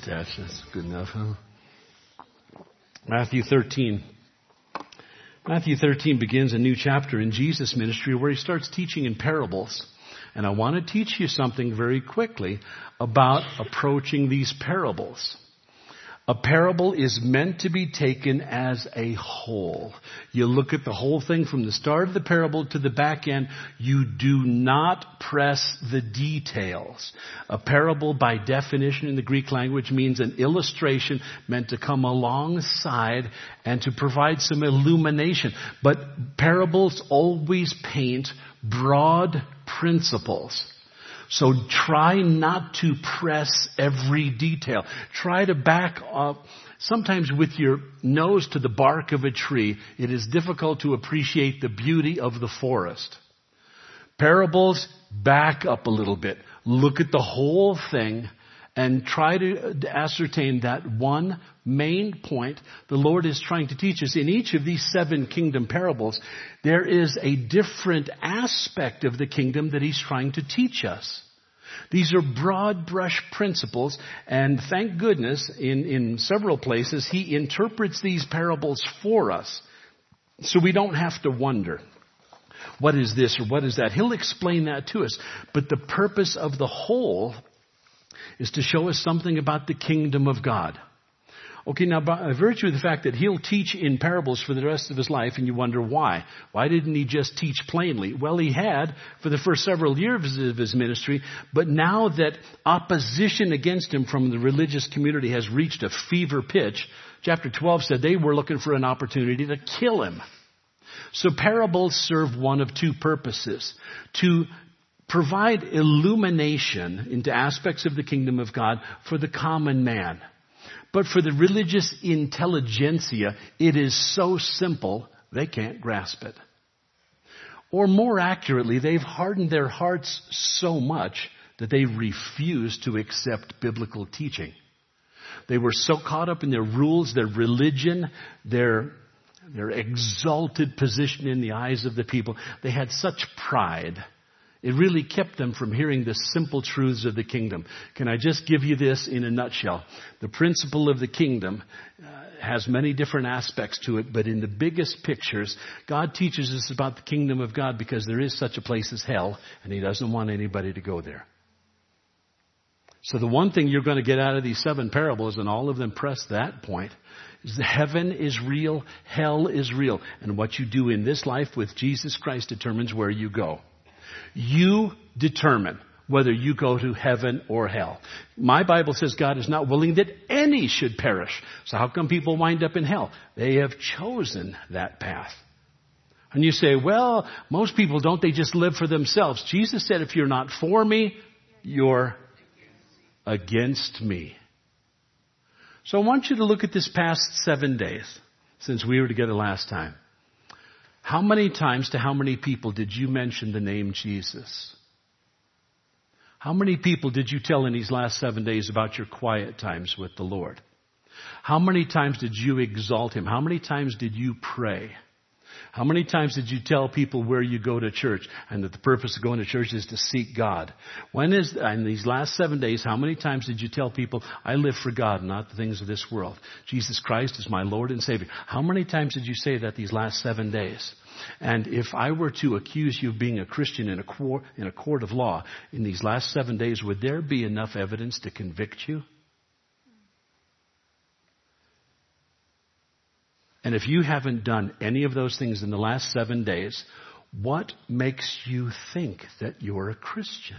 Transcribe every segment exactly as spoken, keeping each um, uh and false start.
attached. That's good enough, huh? Matthew thirteen. Matthew thirteen begins a new chapter in Jesus' ministry where he starts teaching in parables. And I want to teach you something very quickly about approaching these parables. A parable is meant to be taken as a whole. You look at the whole thing from the start of the parable to the back end. You do not press the details. A parable, by definition in the Greek language, means an illustration meant to come alongside and to provide some illumination. But parables always paint broad principles. So try not to press every detail. Try to back up. Sometimes with your nose to the bark of a tree, it is difficult to appreciate the beauty of the forest. Parables, back up a little bit. Look at the whole thing and try to ascertain that one main point the Lord is trying to teach us. In each of these seven kingdom parables, there is a different aspect of the kingdom that he's trying to teach us. These are broad brush principles, and thank goodness in, in several places he interprets these parables for us so we don't have to wonder, what is this or what is that? He'll explain that to us. But the purpose of the whole is to show us something about the kingdom of God. Okay, now by virtue of the fact that he'll teach in parables for the rest of his life, and you wonder why. Why didn't he just teach plainly? Well, he had for the first several years of his ministry, but now that opposition against him from the religious community has reached a fever pitch, chapter twelve said they were looking for an opportunity to kill him. So parables serve one of two purposes: to provide illumination into aspects of the kingdom of God for the common man. But for the religious intelligentsia, it is so simple, they can't grasp it. Or more accurately, they've hardened their hearts so much that they refuse to accept biblical teaching. They were so caught up in their rules, their religion, their, their exalted position in the eyes of the people. They had such pride. It really kept them from hearing the simple truths of the kingdom. Can I just give you this in a nutshell? The principle of the kingdom uh, has many different aspects to it, but in the biggest pictures, God teaches us about the kingdom of God because there is such a place as hell, and he doesn't want anybody to go there. So the one thing you're going to get out of these seven parables, and all of them press that point, is that heaven is real, hell is real, and what you do in this life with Jesus Christ determines where you go. You determine whether you go to heaven or hell. My Bible says God is not willing that any should perish. So how come people wind up in hell? They have chosen that path. And you say, well, most people don't. They just live for themselves. Jesus said, if you're not for me, you're against me. So I want you to look at this past seven days since we were together last time. How many times to how many people did you mention the name Jesus? How many people did you tell in these last seven days about your quiet times with the Lord? How many times did you exalt him? How many times did you pray? How many times did you tell people where you go to church and that the purpose of going to church is to seek God? When is, in these last seven days, how many times did you tell people, I live for God, not the things of this world? Jesus Christ is my Lord and Savior. How many times did you say that these last seven days? And if I were to accuse you of being a Christian in a court, in a court of law in these last seven days, would there be enough evidence to convict you? And if you haven't done any of those things in the last seven days, what makes you think that you're a Christian?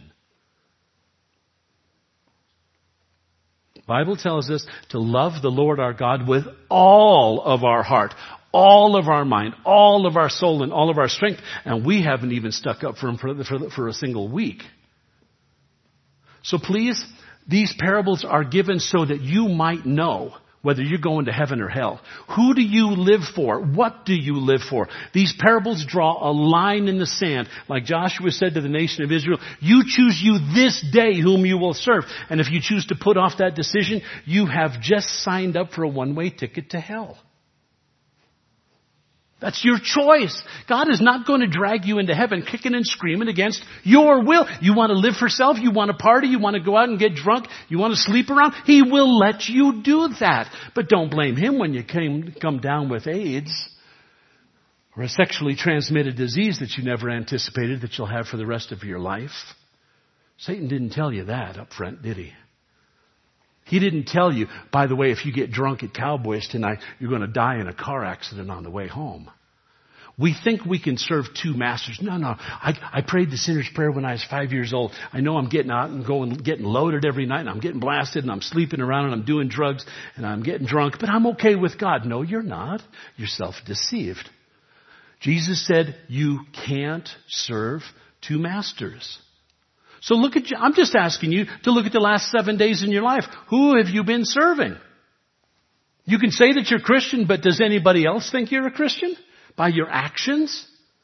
The Bible tells us to love the Lord our God with all of our heart, all of our mind, all of our soul, and all of our strength. And we haven't even stuck up for him for, for, for a single week. So please, these parables are given so that you might know whether you're going to heaven or hell. Who do you live for? What do you live for? These parables draw a line in the sand. Like Joshua said to the nation of Israel, you choose you this day whom you will serve. And if you choose to put off that decision, you have just signed up for a one-way ticket to hell. That's your choice. God is not going to drag you into heaven kicking and screaming against your will. You want to live for self? You want to party? You want to go out and get drunk? You want to sleep around? He will let you do that. But don't blame Him when you came, come down with AIDS or a sexually transmitted disease that you never anticipated that you'll have for the rest of your life. Satan didn't tell you that up front, did he? He didn't tell you, by the way, if you get drunk at Cowboys tonight, you're going to die in a car accident on the way home. We think we can serve two masters. No, no. I, I prayed the sinner's prayer when I was five years old. I know I'm getting out and going, getting loaded every night, and I'm getting blasted, and I'm sleeping around, and I'm doing drugs, and I'm getting drunk, but I'm okay with God. No, you're not. You're self-deceived. Jesus said you can't serve two masters. So look at, I'm just asking you to look at the last seven days in your life. Who have you been serving? You can say that you're Christian, but does anybody else think you're a Christian? By your actions?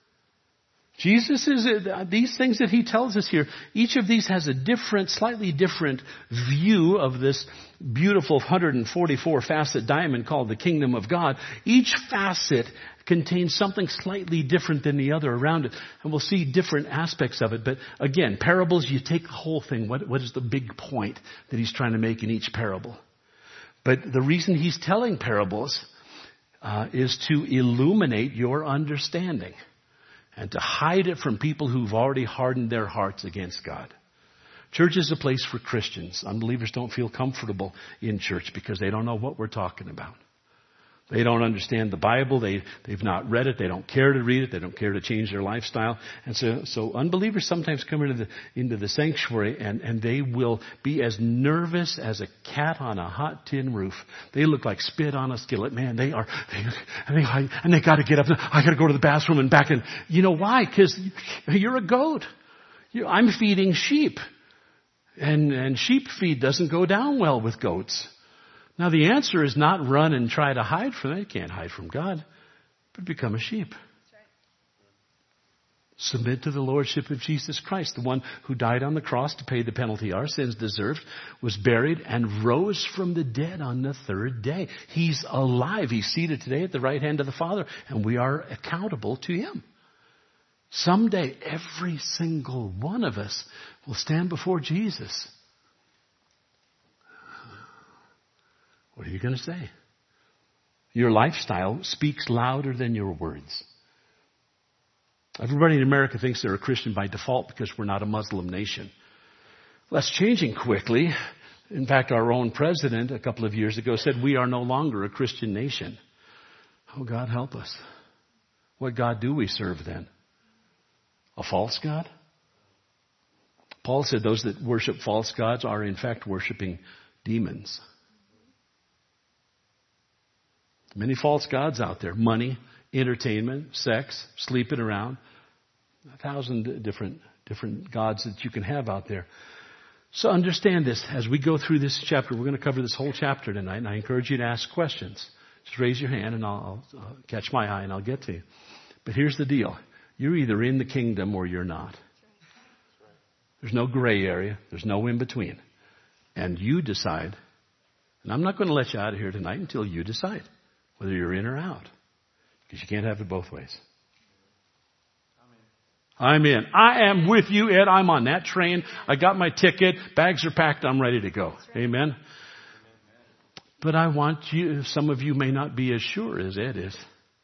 Jesus is, these things that He tells us here, each of these has a different, slightly different view of this beautiful one hundred forty-four facet diamond called the kingdom of God. Each facet contains something slightly different than the other around it. And we'll see different aspects of it. But again, parables, you take the whole thing. What, what is the big point that He's trying to make in each parable? But the reason He's telling parables uh, is to illuminate your understanding and to hide it from people who've already hardened their hearts against God. Church is a place for Christians. Unbelievers don't feel comfortable in church because they don't know what we're talking about. They don't understand the Bible. They, they've not read it. They don't care to read it. They don't care to change their lifestyle. And so, so unbelievers sometimes come into the, into the sanctuary and, and they will be as nervous as a cat on a hot tin roof. They look like spit on a skillet. Man, they are, they, and they, and they gotta get up. I gotta go to the bathroom and back. And you know why? Because you're a goat. You, I'm feeding sheep. And, and sheep feed doesn't go down well with goats. Now the answer is not run and try to hide from it. You can't hide from God, but become a sheep. That's right. Submit to the lordship of Jesus Christ, the one who died on the cross to pay the penalty our sins deserved, was buried and rose from the dead on the third day. He's alive. He's seated today at the right hand of the Father, and we are accountable to Him. Someday, every single one of us will stand before Jesus. What are you going to say? Your lifestyle speaks louder than your words. Everybody in America thinks they're a Christian by default because we're not a Muslim nation. Well, that's changing quickly. In fact, our own president a couple of years ago said we are no longer a Christian nation. Oh, God help us. What God do we serve then? A false God? Paul said those that worship false gods are in fact worshiping demons. Many false gods out there. Money, entertainment, sex, sleeping around. A thousand different, different gods that you can have out there. So understand this. As we go through this chapter, we're going to cover this whole chapter tonight, and I encourage you to ask questions. Just raise your hand and I'll, I'll, I'll catch my eye and I'll get to you. But here's the deal. You're either in the kingdom or you're not. There's no gray area. There's no in between. And you decide. And I'm not going to let you out of here tonight until you decide whether you're in or out. Because you can't have it both ways. I'm in. I am with you, Ed. I'm on that train. I got my ticket. Bags are packed. I'm ready to go. Amen. But I want you, some of you may not be as sure as Ed is.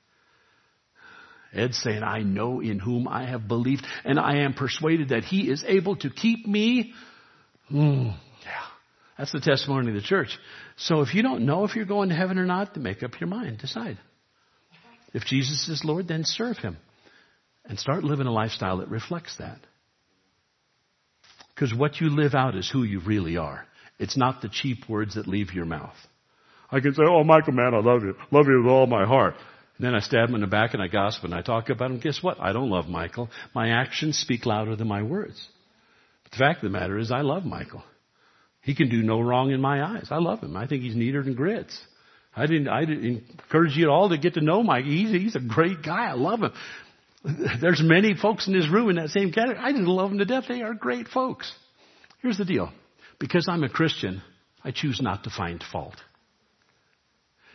Ed's saying, I know in whom I have believed, and I am persuaded that He is able to keep me. Mm, yeah, that's the testimony of the church. So if you don't know if you're going to heaven or not, then make up your mind. Decide. If Jesus is Lord, then serve Him. And start living a lifestyle that reflects that. Because what you live out is who you really are. It's not the cheap words that leave your mouth. I can say, oh, Michael, man, I love you. Love you with all my heart. And then I stab him in the back and I gossip and I talk about him. Guess what? I don't love Michael. My actions speak louder than my words. But the fact of the matter is I love Michael. He can do no wrong in my eyes. I love him. I think he's neater than grits. I didn't, I didn't encourage you all to get to know Mike. He's, he's a great guy. I love him. There's many folks in this room in that same category. I just love them to death. They are great folks. Here's the deal. Because I'm a Christian, I choose not to find fault.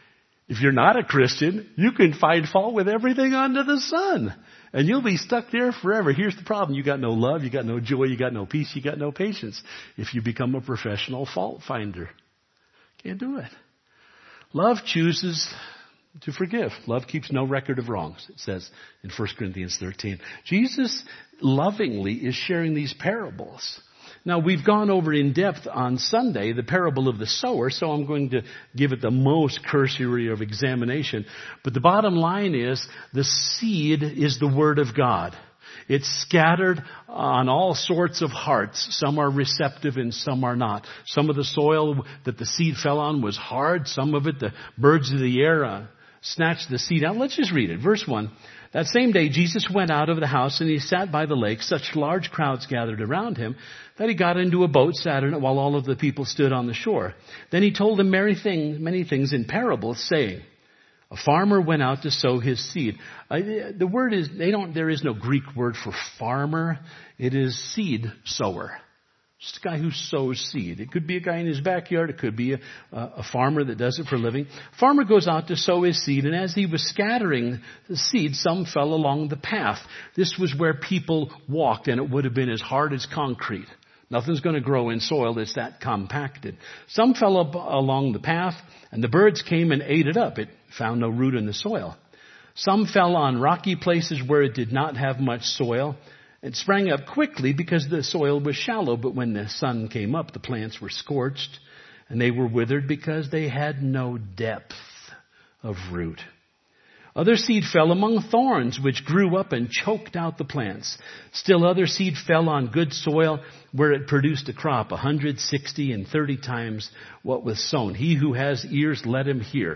If you're not a Christian, you can find fault with everything under the sun. And you'll be stuck there forever. Here's the problem. You got no love, you got no joy, you got no peace, you got no patience. If you become a professional fault finder. Can't do it. Love chooses to forgive. Love keeps no record of wrongs, it says in First Corinthians thirteen. Jesus lovingly is sharing these parables. Now, we've gone over in depth on Sunday the parable of the sower, so I'm going to give it the most cursory of examination. But the bottom line is the seed is the Word of God. It's scattered on all sorts of hearts. Some are receptive and some are not. Some of the soil that the seed fell on was hard. Some of it, the birds of the air uh, snatched the seed out. Let's just read it. Verse one. That same day, Jesus went out of the house and he sat by the lake. Such large crowds gathered around him that he got into a boat, sat in it while all of the people stood on the shore. Then he told them many things, many things in parables, saying, a farmer went out to sow his seed. Uh, the word is, they don't, there is no Greek word for farmer. It is seed sower. Just a guy who sows seed. It could be a guy in his backyard. It could be a, a farmer that does it for a living. Farmer goes out to sow his seed, and as he was scattering the seed, some fell along the path. This was where people walked, and it would have been as hard as concrete. Nothing's going to grow in soil that's that compacted. Some fell up along the path, and the birds came and ate it up. It found no root in the soil. Some fell on rocky places where it did not have much soil. It sprang up quickly because the soil was shallow, but when the sun came up, the plants were scorched, and they were withered because they had no depth of root. Other seed fell among thorns, which grew up and choked out the plants. Still other seed fell on good soil, where it produced a crop, a hundred, sixty, and thirty times what was sown. He who has ears, let him hear.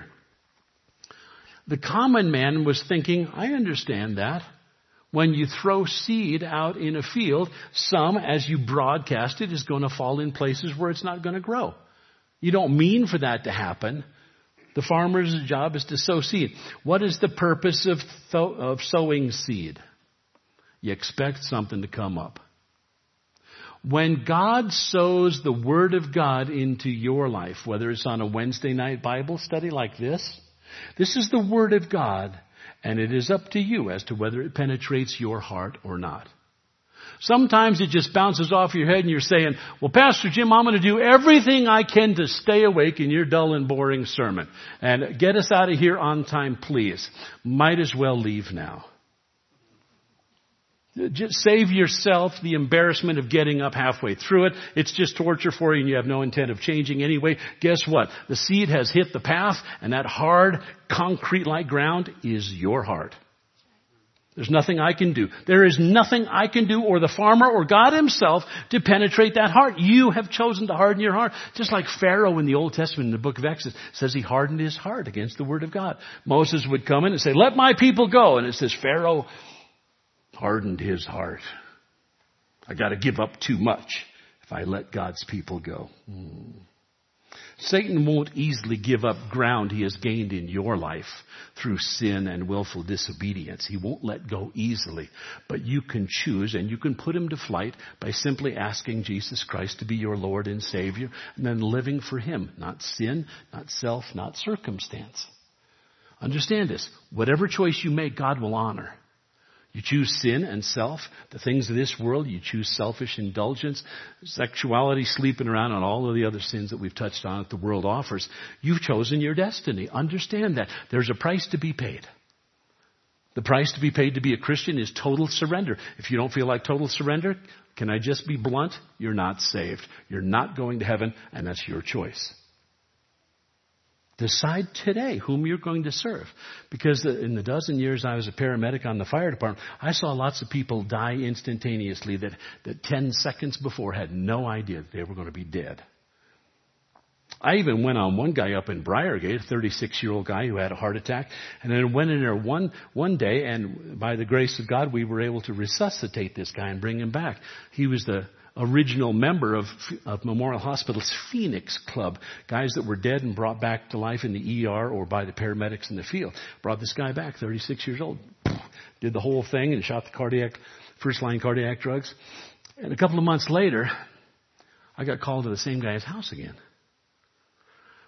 The common man was thinking, I understand that. When you throw seed out in a field, some, as you broadcast it, is going to fall in places where it's not going to grow. You don't mean for that to happen. The farmer's job is to sow seed. What is the purpose of, th- of sowing seed? You expect something to come up. When God sows the Word of God into your life, whether it's on a Wednesday night Bible study like this, this is the Word of God. And it is up to you as to whether it penetrates your heart or not. Sometimes it just bounces off your head and you're saying, well, Pastor Jim, I'm going to do everything I can to stay awake in your dull and boring sermon. And get us out of here on time, please. Might as well leave now. Just save yourself the embarrassment of getting up halfway through it. It's just torture for you and you have no intent of changing anyway. Guess what? The seed has hit the path and that hard, concrete-like ground is your heart. There's nothing I can do. There is nothing I can do or the farmer or God himself to penetrate that heart. You have chosen to harden your heart. Just like Pharaoh in the Old Testament in the book of Exodus says he hardened his heart against the word of God. Moses would come in and say, let my people go. And it says Pharaoh hardened his heart. I got to give up too much if I let God's people go. Hmm. Satan won't easily give up ground he has gained in your life through sin and willful disobedience. He won't let go easily. But you can choose and you can put him to flight by simply asking Jesus Christ to be your Lord and Savior and then living for him. Not sin, not self, not circumstance. Understand this. Whatever choice you make, God will honor. You choose sin and self, the things of this world. You choose selfish indulgence, sexuality, sleeping around, and all of the other sins that we've touched on that the world offers. You've chosen your destiny. Understand that. There's a price to be paid. The price to be paid to be a Christian is total surrender. If you don't feel like total surrender, can I just be blunt? You're not saved. You're not going to heaven, and that's your choice. Decide today whom you're going to serve. Because in the dozen years I was a paramedic on the fire department, I saw lots of people die instantaneously that, that ten seconds before had no idea that they were going to be dead. I even went on one guy up in Briargate, a thirty-six-year-old guy who had a heart attack, and then went in there one, one day, and by the grace of God, we were able to resuscitate this guy and bring him back. He was the original member of, of Memorial Hospital's Phoenix Club, guys that were dead and brought back to life in the E R or by the paramedics in the field. Brought this guy back, thirty-six years old. Did the whole thing and shot the cardiac, first line cardiac drugs. And a couple of months later, I got called to the same guy's house again.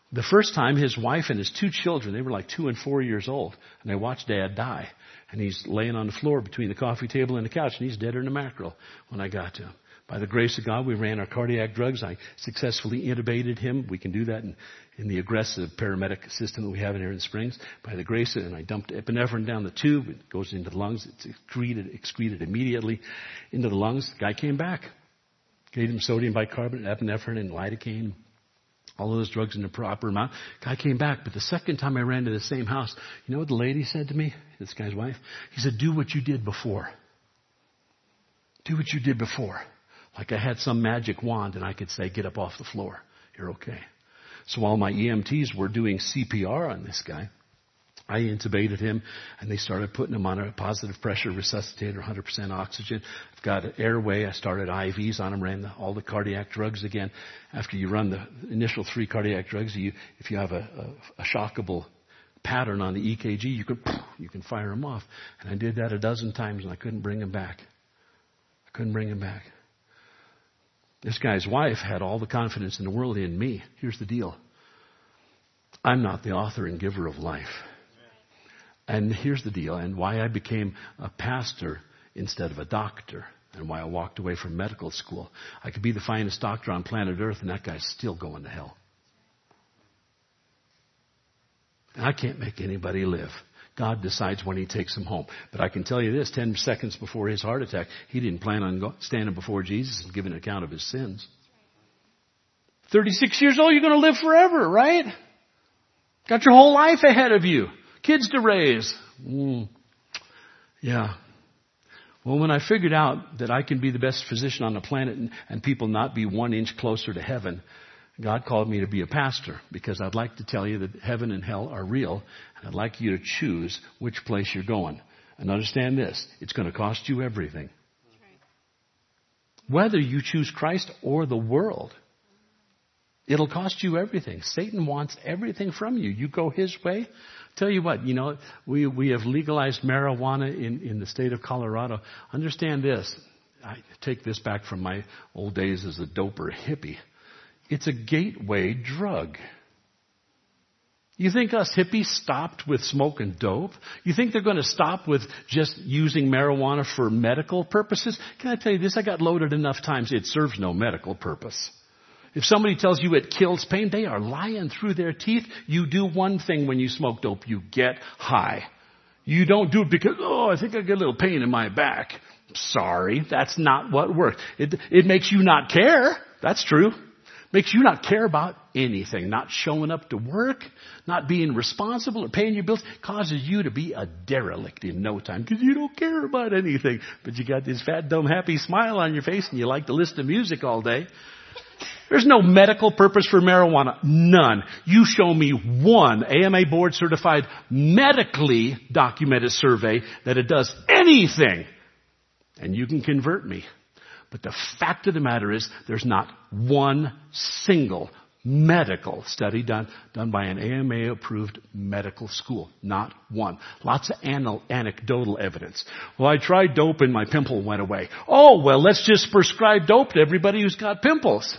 The first time, his wife and his two children, they were like two and four years old, and they watched Dad die. And he's laying on the floor between the coffee table and the couch, and he's deader than a mackerel when I got to him. By the grace of God, we ran our cardiac drugs. I successfully intubated him. We can do that in, in the aggressive paramedic system that we have in here in Springs. By the grace of it, and I dumped epinephrine down the tube. It goes into the lungs. It's excreted, excreted immediately into the lungs. The guy came back. Gave him sodium bicarbonate, epinephrine, and lidocaine. All of those drugs in the proper amount. Guy came back, but the second time I ran to the same house, you know what the lady said to me? This guy's wife. He said, do what you did before. Do what you did before. Like I had some magic wand and I could say, get up off the floor. You're okay. So while my E M Ts were doing C P R on this guy, I intubated him, and they started putting him on a positive pressure resuscitator, one hundred percent oxygen. I've got an airway. I started I Vs on him, ran the, all the cardiac drugs again. After you run the initial three cardiac drugs, you, if you have a, a, a shockable pattern on the E K G, you can you can fire him off. And I did that a dozen times, and I couldn't bring him back. I couldn't bring him back. This guy's wife had all the confidence in the world in me. Here's the deal. I'm not the author and giver of life. And here's the deal, and why I became a pastor instead of a doctor, and why I walked away from medical school. I could be the finest doctor on planet Earth, and that guy's still going to hell. And I can't make anybody live. God decides when he takes him home. But I can tell you this, ten seconds before his heart attack, he didn't plan on go, standing before Jesus and giving an account of his sins. thirty-six years old, you're going to live forever, right? Got your whole life ahead of you. Kids to raise. Mm. Yeah. Well, when I figured out that I can be the best physician on the planet and, and people not be one inch closer to heaven, God called me to be a pastor, because I'd like to tell you that heaven and hell are real, and I'd like you to choose which place you're going. And understand this, it's going to cost you everything. Whether you choose Christ or the world, it'll cost you everything. Satan wants everything from you. You go his way. Tell you what, you know, we, we have legalized marijuana in, in the state of Colorado. Understand this. I take this back from my old days as a doper hippie. It's a gateway drug. You think us hippies stopped with smoking dope? You think they're going to stop with just using marijuana for medical purposes? Can I tell you this? I got loaded enough times. It serves no medical purpose. If somebody tells you it kills pain, they are lying through their teeth. You do one thing when you smoke dope. You get high. You don't do it because, oh, I think I get a little pain in my back. Sorry, that's not what works. It, it makes you not care. That's true. Makes you not care about anything. Not showing up to work, not being responsible or paying your bills. Causes you to be a derelict in no time because you don't care about anything. But you got this fat, dumb, happy smile on your face and you like to listen to music all day. There's no medical purpose for marijuana. None. You show me one A M A board certified, medically documented survey that it does anything, and you can convert me. But the fact of the matter is there's not one single medical study done, done by an A M A-approved medical school. Not one. Lots of anal, anecdotal evidence. Well, I tried dope and my pimple went away. Oh, well, let's just prescribe dope to everybody who's got pimples.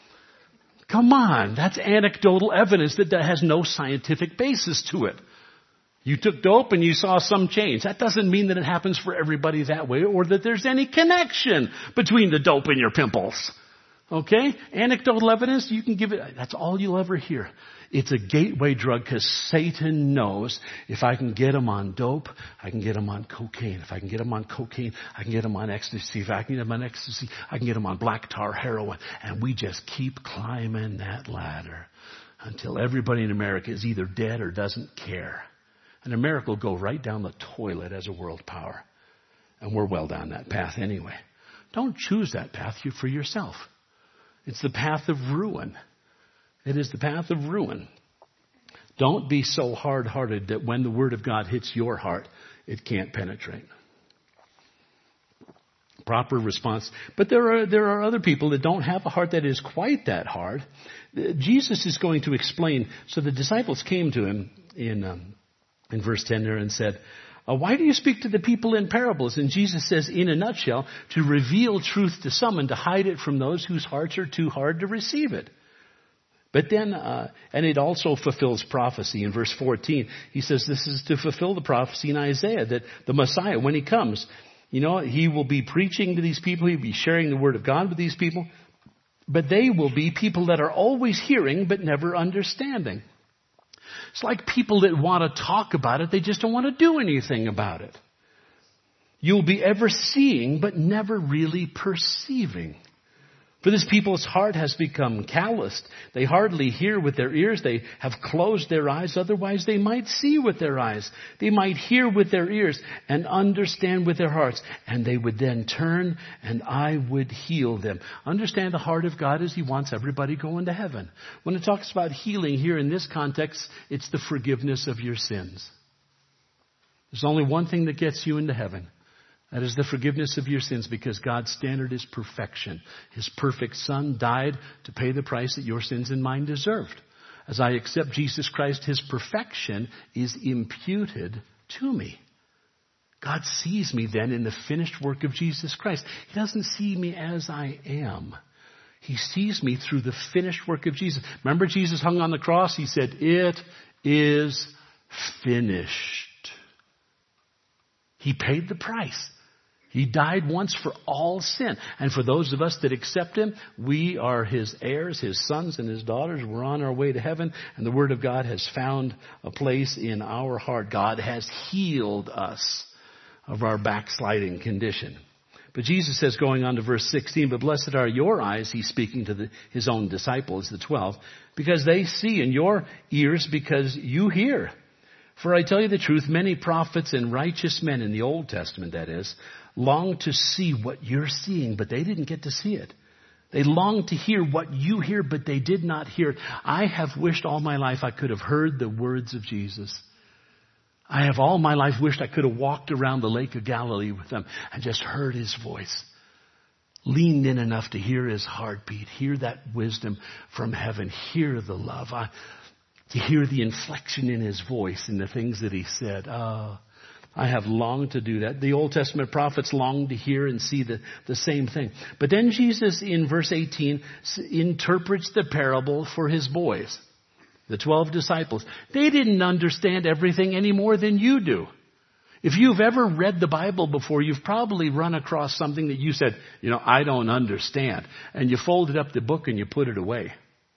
Come on, that's anecdotal evidence that has no scientific basis to it. You took dope and you saw some change. That doesn't mean that it happens for everybody that way or that there's any connection between the dope and your pimples. Okay? Anecdotal evidence, you can give it, that's all you'll ever hear. It's a gateway drug because Satan knows if I can get him on dope, I can get him on cocaine. If I can get him on cocaine, I can get him on ecstasy. If I can get him on ecstasy, I can get him on black tar heroin. And we just keep climbing that ladder until everybody in America is either dead or doesn't care. And America will go right down the toilet as a world power. And we're well down that path anyway. Don't choose that path for yourself. It's the path of ruin. It is the path of ruin. Don't be so hard-hearted that when the Word of God hits your heart, it can't penetrate. Proper response. But there are, there are other people that don't have a heart that is quite that hard. Jesus is going to explain. So the disciples came to him in, um, in verse ten there and said, Uh, why do you speak to the people in parables? And Jesus says, in a nutshell, to reveal truth to some and to hide it from those whose hearts are too hard to receive it. But then, uh, and it also fulfills prophecy. In verse fourteen, he says this is to fulfill the prophecy in Isaiah that the Messiah, when he comes, you know, he will be preaching to these people. He'll be sharing the word of God with these people. But they will be people that are always hearing but never understanding. It's like people that want to talk about it. They just don't want to do anything about it. You'll be ever seeing but never really perceiving. For this people's heart has become calloused. They hardly hear with their ears. They have closed their eyes. Otherwise, they might see with their eyes. They might hear with their ears and understand with their hearts. And they would then turn and I would heal them. Understand the heart of God is He wants everybody going to heaven. When it talks about healing here in this context, it's the forgiveness of your sins. There's only one thing that gets you into heaven. That is the forgiveness of your sins, because God's standard is perfection. His perfect Son died to pay the price that your sins and mine deserved. As I accept Jesus Christ, His perfection is imputed to me. God sees me then in the finished work of Jesus Christ. He doesn't see me as I am. He sees me through the finished work of Jesus. Remember Jesus hung on the cross? He said, "It is finished." He paid the price. He died once for all sin. And for those of us that accept Him, we are His heirs, His sons and His daughters. We're on our way to heaven. And the Word of God has found a place in our heart. God has healed us of our backsliding condition. But Jesus says, going on to verse sixteen, "But blessed are your eyes," He's speaking to the, His own disciples, the twelve, "because they see, and your ears because you hear. For I tell you the truth, many prophets and righteous men in the Old Testament, that is, longed to see what you're seeing, but they didn't get to see it. They longed to hear what you hear, but they did not hear it. I have wished all my life I could have heard the words of Jesus. I have all my life wished I could have walked around the Lake of Galilee with them and just heard His voice. Leaned in enough to hear His heartbeat, hear that wisdom from heaven, hear the love. I, to hear the inflection in His voice and the things that He said. Oh, I have longed to do that. The Old Testament prophets longed to hear and see the, the same thing. But then Jesus in verse eighteen interprets the parable for His boys, the twelve disciples. They didn't understand everything any more than you do. If you've ever read the Bible before, you've probably run across something that you said, you know, I don't understand. And you folded up the book and you put it away.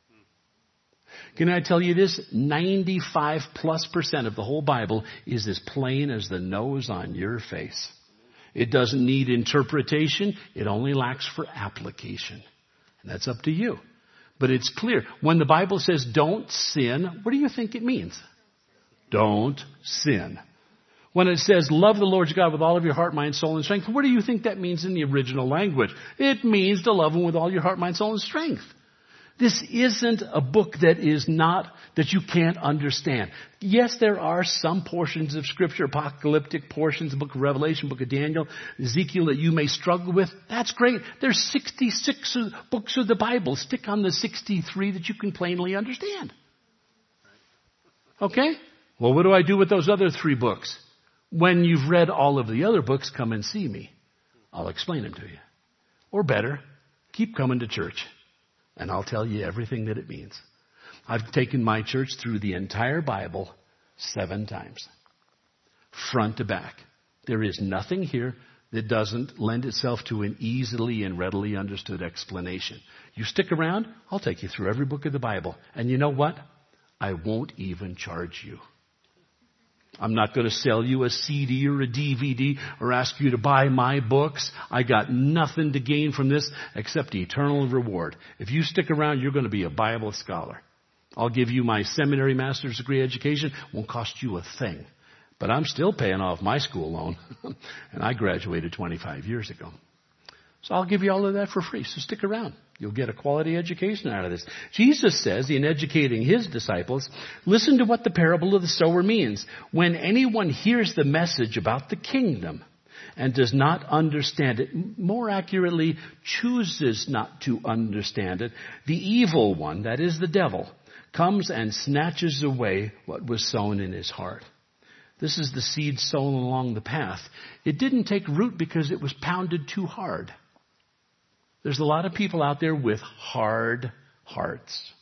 Can I tell you this? ninety-five plus percent of the whole Bible is as plain as the nose on your face. It doesn't need interpretation. It only lacks for application. And that's up to you. But it's clear. When the Bible says don't sin, what do you think it means? Don't sin. When it says love the Lord your God with all of your heart, mind, soul, and strength, what do you think that means in the original language? It means to love Him with all your heart, mind, soul, and strength. This isn't a book that is not, that you can't understand. Yes, there are some portions of Scripture, apocalyptic portions, the book of Revelation, book of Daniel, Ezekiel, that you may struggle with. That's great. There's sixty-six books of the Bible. Stick on the sixty-three that you can plainly understand. Okay? Well, what do I do with those other three books? When you've read all of the other books, come and see me. I'll explain them to you. Or better, keep coming to church. And I'll tell you everything that it means. I've taken my church through the entire Bible seven times. Front to back. There is nothing here that doesn't lend itself to an easily and readily understood explanation. You stick around, I'll take you through every book of the Bible. And you know what? I won't even charge you. I'm not going to sell you a C D or a D V D or ask you to buy my books. I got nothing to gain from this except eternal reward. If you stick around, you're going to be a Bible scholar. I'll give you my seminary master's degree education. Won't cost you a thing. But I'm still paying off my school loan. And I graduated twenty-five years ago. So I'll give you all of that for free. So stick around. You'll get a quality education out of this. Jesus says in educating His disciples, listen to what the parable of the sower means. When anyone hears the message about the kingdom and does not understand it, more accurately, chooses not to understand it, the evil one, that is the devil, comes and snatches away what was sown in his heart. This is the seed sown along the path. It didn't take root because it was pounded too hard. There's a lot of people out there with hard hearts.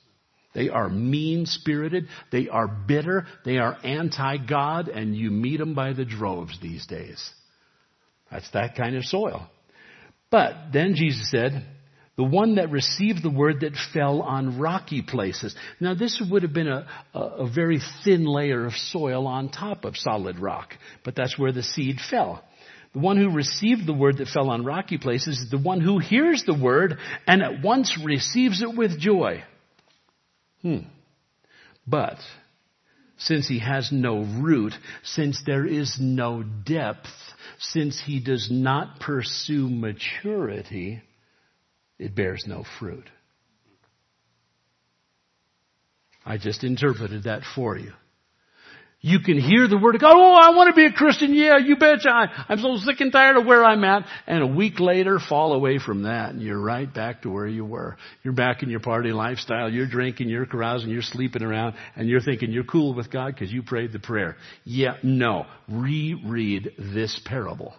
They are mean-spirited. They are bitter. They are anti-God, and you meet them by the droves these days. That's that kind of soil. But then Jesus said, the one that received the word that fell on rocky places. Now this would have been a, a, a very thin layer of soil on top of solid rock, but that's where the seed fell. The one who received the word that fell on rocky places is the one who hears the word and at once receives it with joy. Hmm. But since he has no root, since there is no depth, since he does not pursue maturity, it bears no fruit. I just interpreted that for you. You can hear the word of God. Oh, I want to be a Christian. Yeah, you betcha. I, I'm so sick and tired of where I'm at. And a week later, fall away from that. And you're right back to where you were. You're back in your party lifestyle. You're drinking, you're carousing, you're sleeping around. And you're thinking you're cool with God because you prayed the prayer. Yeah, no. Reread this parable.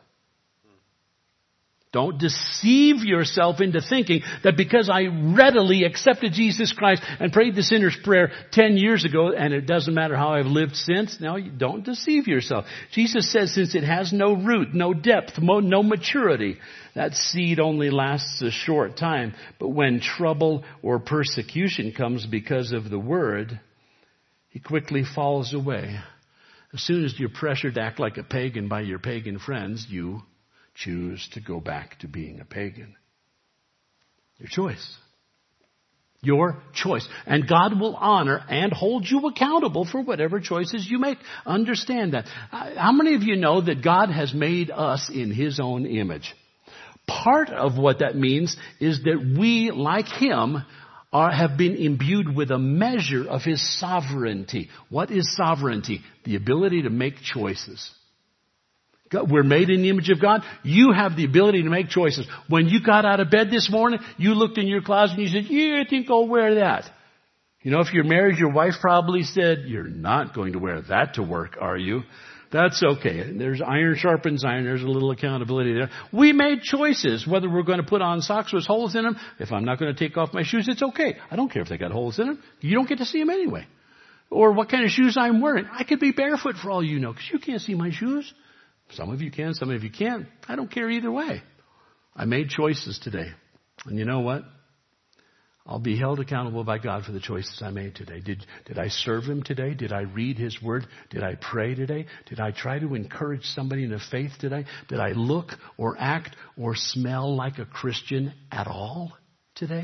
Don't deceive yourself into thinking that because I readily accepted Jesus Christ and prayed the sinner's prayer ten years ago and it doesn't matter how I've lived since. No, don't deceive yourself. Jesus says since it has no root, no depth, no maturity, that seed only lasts a short time. But when trouble or persecution comes because of the word, he quickly falls away. As soon as you're pressured to act like a pagan by your pagan friends, you choose to go back to being a pagan. Your choice. Your choice. And God will honor and hold you accountable for whatever choices you make. Understand that. How many of you know that God has made us in His own image? Part of what that means is that we, like Him, are, have been imbued with a measure of His sovereignty. What is sovereignty? The ability to make choices. We're made in the image of God. You have the ability to make choices. When you got out of bed this morning, you looked in your closet and you said, yeah, I think I'll wear that. You know, if you're married, your wife probably said, you're not going to wear that to work, are you? That's okay. There's iron sharpens iron. There's a little accountability there. We made choices whether we're going to put on socks with holes in them. If I'm not going to take off my shoes, it's okay. I don't care if they got holes in them. You don't get to see them anyway. Or what kind of shoes I'm wearing. I could be barefoot for all you know because you can't see my shoes. Some of you can, some of you can't. I don't care either way. I made choices today. And you know what? I'll be held accountable by God for the choices I made today. Did, did I serve Him today? Did I read His Word? Did I pray today? Did I try to encourage somebody in the faith today? Did I look or act or smell like a Christian at all today?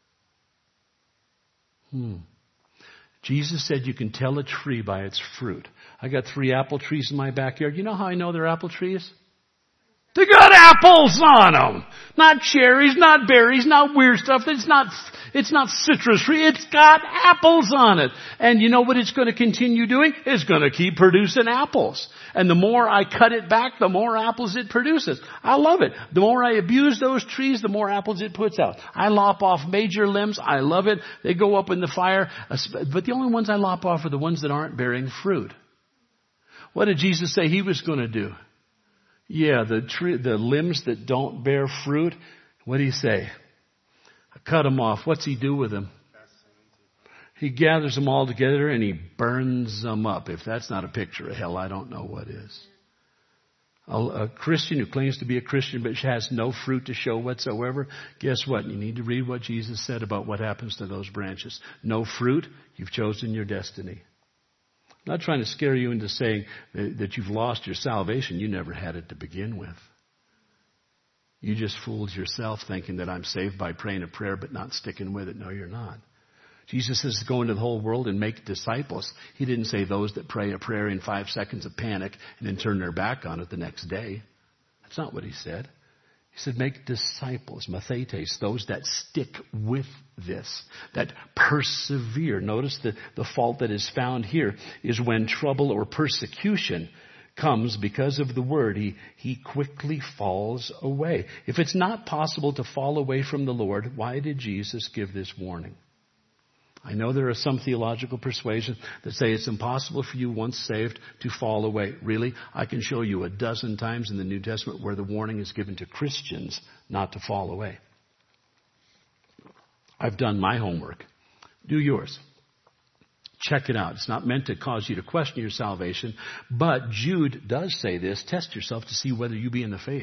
Hmm. Jesus said you can tell a tree by its fruit. I got three apple trees in my backyard. You know how I know they're apple trees? They got apples on them. Not cherries, not berries, not weird stuff. It's not, it's not citrus free. It's got apples on it. And you know what it's going to continue doing? It's going to keep producing apples. And the more I cut it back, the more apples it produces. I love it. The more I abuse those trees, the more apples it puts out. I lop off major limbs. I love it. They go up in the fire. But the only ones I lop off are the ones that aren't bearing fruit. What did Jesus say He was going to do? Yeah, the tree, the limbs that don't bear fruit, what did He say? I cut them off. What's He do with them? He gathers them all together and He burns them up. If that's not a picture of hell, I don't know what is. A, a Christian who claims to be a Christian but has no fruit to show whatsoever, guess what? You need to read what Jesus said about what happens to those branches. No fruit, you've chosen your destiny. I'm not trying to scare you into saying that you've lost your salvation. You never had it to begin with. You just fooled yourself thinking that I'm saved by praying a prayer but not sticking with it. No, you're not. Jesus says go into the whole world and make disciples. He didn't say those that pray a prayer in five seconds of panic and then turn their back on it the next day. That's not what He said. He said, make disciples, mathetes, those that stick with this, that persevere. Notice the, the fault that is found here is when trouble or persecution comes because of the word, he, he quickly falls away. If it's not possible to fall away from the Lord, why did Jesus give this warning? I know there are some theological persuasions that say it's impossible for you once saved to fall away. Really? I can show you a dozen times in the New Testament where the warning is given to Christians not to fall away. I've done my homework. Do yours. Check it out. It's not meant to cause you to question your salvation, but Jude does say this, test yourself to see whether you be in the faith.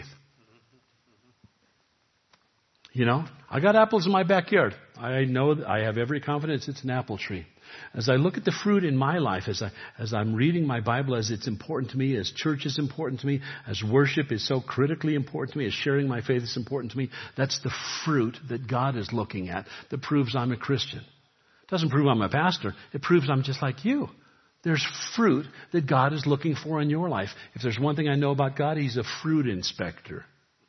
You know, I got apples in my backyard. I know that I have every confidence it's an apple tree. As I look at the fruit in my life, as I, as I'm reading my Bible, as it's important to me, as church is important to me, as worship is so critically important to me, as sharing my faith is important to me, that's the fruit that God is looking at that proves I'm a Christian. It doesn't prove I'm a pastor. It proves I'm just like you. There's fruit that God is looking for in your life. If there's one thing I know about God, He's a fruit inspector.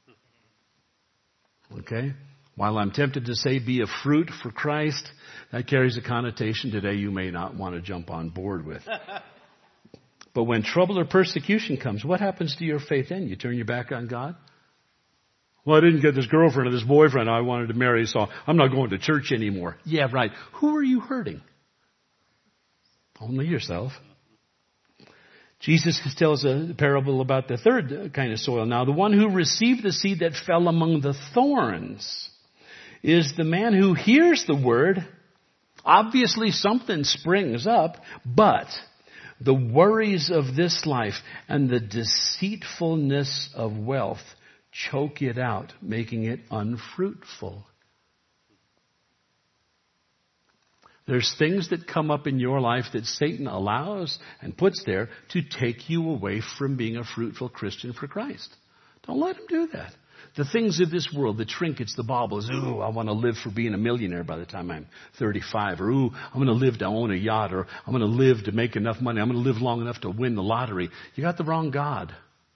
Okay? While I'm tempted to say be a fruit for Christ, that carries a connotation today you may not want to jump on board with. But when trouble or persecution comes, what happens to your faith then? You turn your back on God? Well, I didn't get this girlfriend or this boyfriend I wanted to marry, so I'm not going to church anymore. Yeah, right. Who are you hurting? Only yourself. Jesus tells a parable about the third kind of soil. Now, the one who received the seed that fell among the thorns is the man who hears the word. Obviously, something springs up, but the worries of this life and the deceitfulness of wealth choke it out, making it unfruitful. There's things that come up in your life that Satan allows and puts there to take you away from being a fruitful Christian for Christ. Don't let him do that. The things of this world, the trinkets, the baubles, ooh, I want to live for being a millionaire by the time I'm thirty-five, or ooh, I'm going to live to own a yacht, or I'm going to live to make enough money, I'm going to live long enough to win the lottery. You got the wrong God.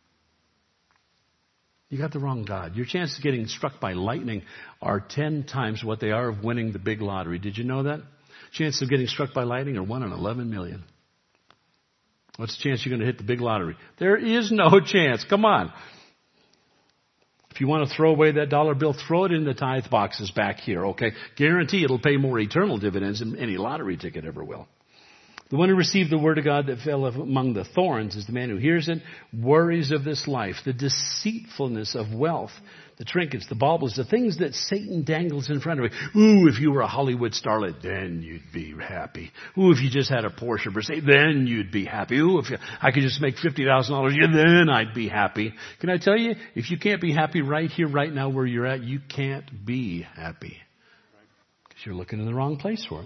You got the wrong God. Your chances of getting struck by lightning are ten times what they are of winning the big lottery. Did you know that? Chances of getting struck by lightning are one in eleven million. What's the chance you're going to hit the big lottery? There is no chance. Come on. If you want to throw away that dollar bill, throw it in the tithe boxes back here, okay? Guarantee it'll pay more eternal dividends than any lottery ticket ever will. The one who received the word of God that fell among the thorns is the man who hears it, worries of this life, the deceitfulness of wealth, the trinkets, the baubles, the things that Satan dangles in front of you. Ooh, if you were a Hollywood starlet, then you'd be happy. Ooh, if you just had a Porsche Mercedes, then you'd be happy. Ooh, if you, I could just make fifty thousand dollars a year, then I'd be happy. Can I tell you, if you can't be happy right here, right now where you're at, you can't be happy. Because you're looking in the wrong place for it.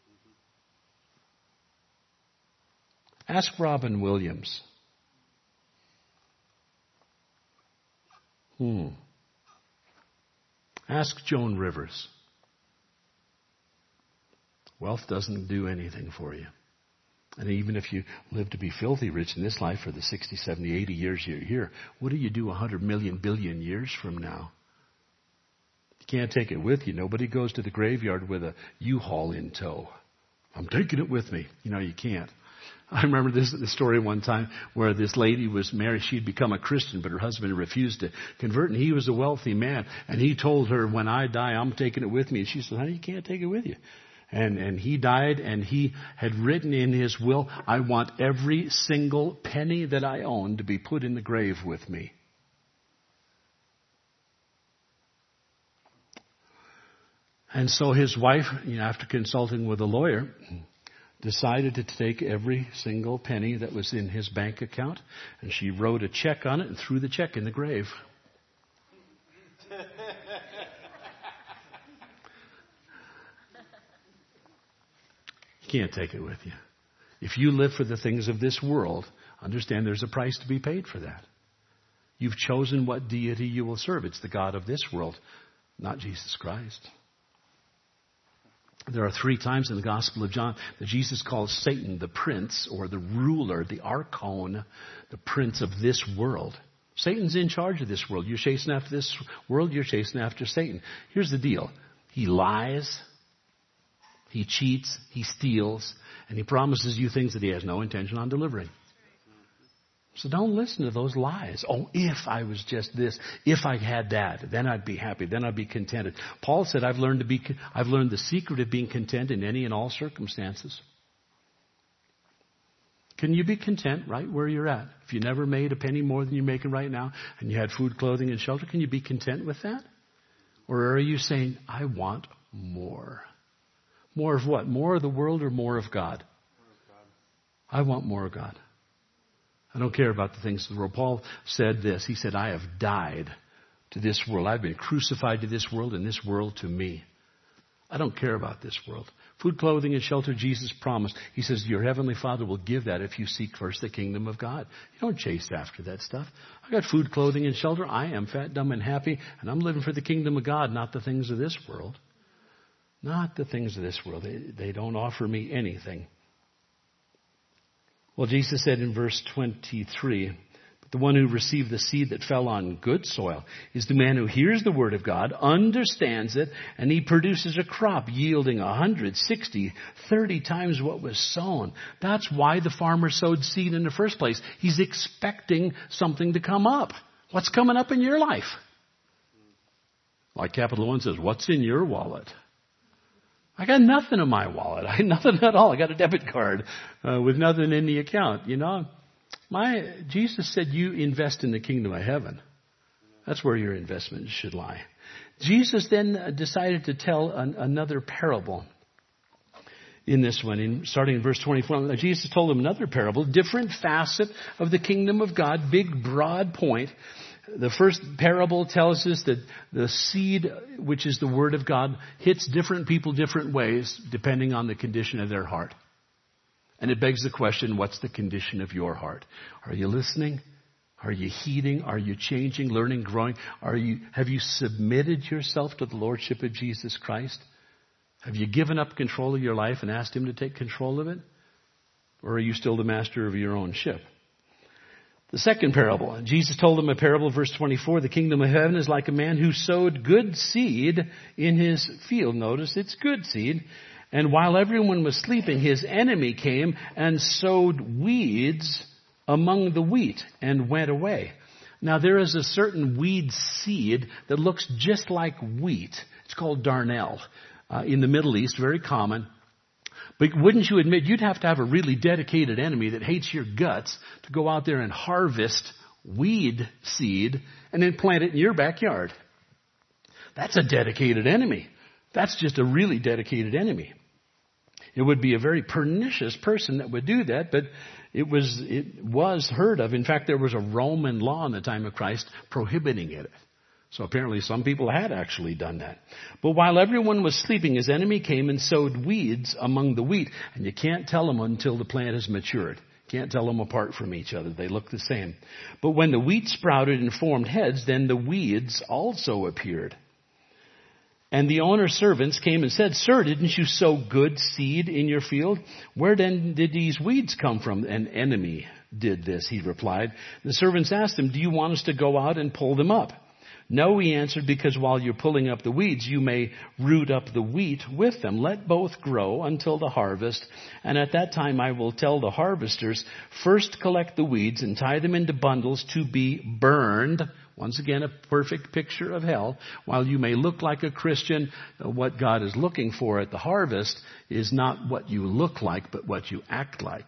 Ask Robin Williams. Hmm. Ask Joan Rivers. Wealth doesn't do anything for you. And even if you live to be filthy rich in this life for the sixty, seventy, eighty years you're here, what do you do one hundred million billion years from now? You can't take it with you. Nobody goes to the graveyard with a U-Haul in tow. I'm taking it with me. You know, you can't. I remember this the story one time where this lady was married. She'd become a Christian, but her husband refused to convert, and he was a wealthy man. And he told her, when I die, I'm taking it with me. And she said, honey, you can't take it with you. And, and he died, and he had written in his will, I want every single penny that I own to be put in the grave with me. And so his wife, you know, after consulting with a lawyer, decided to take every single penny that was in his bank account, and she wrote a check on it and threw the check in the grave. You can't take it with you. If you live for the things of this world, understand there's a price to be paid for that. You've chosen what deity you will serve. It's the God of this world, not Jesus Christ. There are three times in the Gospel of John that Jesus calls Satan the prince or the ruler, the archon, the prince of this world. Satan's in charge of this world. You're chasing after this world, you're chasing after Satan. Here's the deal. He lies, he cheats, he steals, and he promises you things that he has no intention on delivering. So don't listen to those lies. Oh, if I was just this, if I had that, then I'd be happy, then I'd be contented. Paul said, I've learned to be, I've learned the secret of being content in any and all circumstances. Can you be content right where you're at? If you never made a penny more than you're making right now, and you had food, clothing, and shelter, can you be content with that? Or are you saying, I want more? More of what? More of the world or more of God? I want more of God. I don't care about the things of the world. Paul said this. He said, I have died to this world. I've been crucified to this world and this world to me. I don't care about this world. Food, clothing, and shelter, Jesus promised. He says, your heavenly Father will give that if you seek first the kingdom of God. You don't chase after that stuff. I got food, clothing, and shelter. I am fat, dumb, and happy, and I'm living for the kingdom of God, not the things of this world. Not the things of this world. They, they don't offer me anything. Well, Jesus said in verse twenty-three, the one who received the seed that fell on good soil is the man who hears the word of God, understands it, and he produces a crop yielding one hundred, sixty, thirty times what was sown. That's why the farmer sowed seed in the first place. He's expecting something to come up. What's coming up in your life? Like Capital One says, what's in your wallet? I got nothing in my wallet. I nothing at all. I got a debit card uh, with nothing in the account, you know. My Jesus said you invest in the kingdom of heaven. That's where your investment should lie. Jesus then decided to tell an, another parable in this one, in, starting in verse twenty-four. Jesus told them another parable, different facet of the kingdom of God, big, broad point. The first parable tells us that the seed, which is the word of God, hits different people different ways depending on the condition of their heart. And it begs the question, what's the condition of your heart? Are you listening? Are you heeding? Are you changing, learning, growing? Are you, have you submitted yourself to the Lordship of Jesus Christ? Have you given up control of your life and asked Him to take control of it? Or are you still the master of your own ship? The second parable, Jesus told them a parable, verse twenty-four, the kingdom of heaven is like a man who sowed good seed in his field. Notice it's good seed. And while everyone was sleeping, his enemy came and sowed weeds among the wheat and went away. Now there is a certain weed seed that looks just like wheat. It's called darnel. Uh, in the Middle East, very common. But wouldn't you admit you'd have to have a really dedicated enemy that hates your guts to go out there and harvest weed seed and then plant it in your backyard? That's a dedicated enemy. That's just a really dedicated enemy. It would be a very pernicious person that would do that, but it was it was heard of. In fact, there was a Roman law in the time of Christ prohibiting it. So apparently some people had actually done that. But while everyone was sleeping, his enemy came and sowed weeds among the wheat. And you can't tell them until the plant has matured. Can't tell them apart from each other. They look the same. But when the wheat sprouted and formed heads, then the weeds also appeared. And the owner's servants came and said, Sir, didn't you sow good seed in your field? Where then did these weeds come from? An enemy did this, he replied. The servants asked him, Do you want us to go out and pull them up? No, he answered, because while you're pulling up the weeds, you may root up the wheat with them. Let both grow until the harvest. And at that time I will tell the harvesters, first collect the weeds and tie them into bundles to be burned. Once again, a perfect picture of hell. While you may look like a Christian, what God is looking for at the harvest is not what you look like, but what you act like.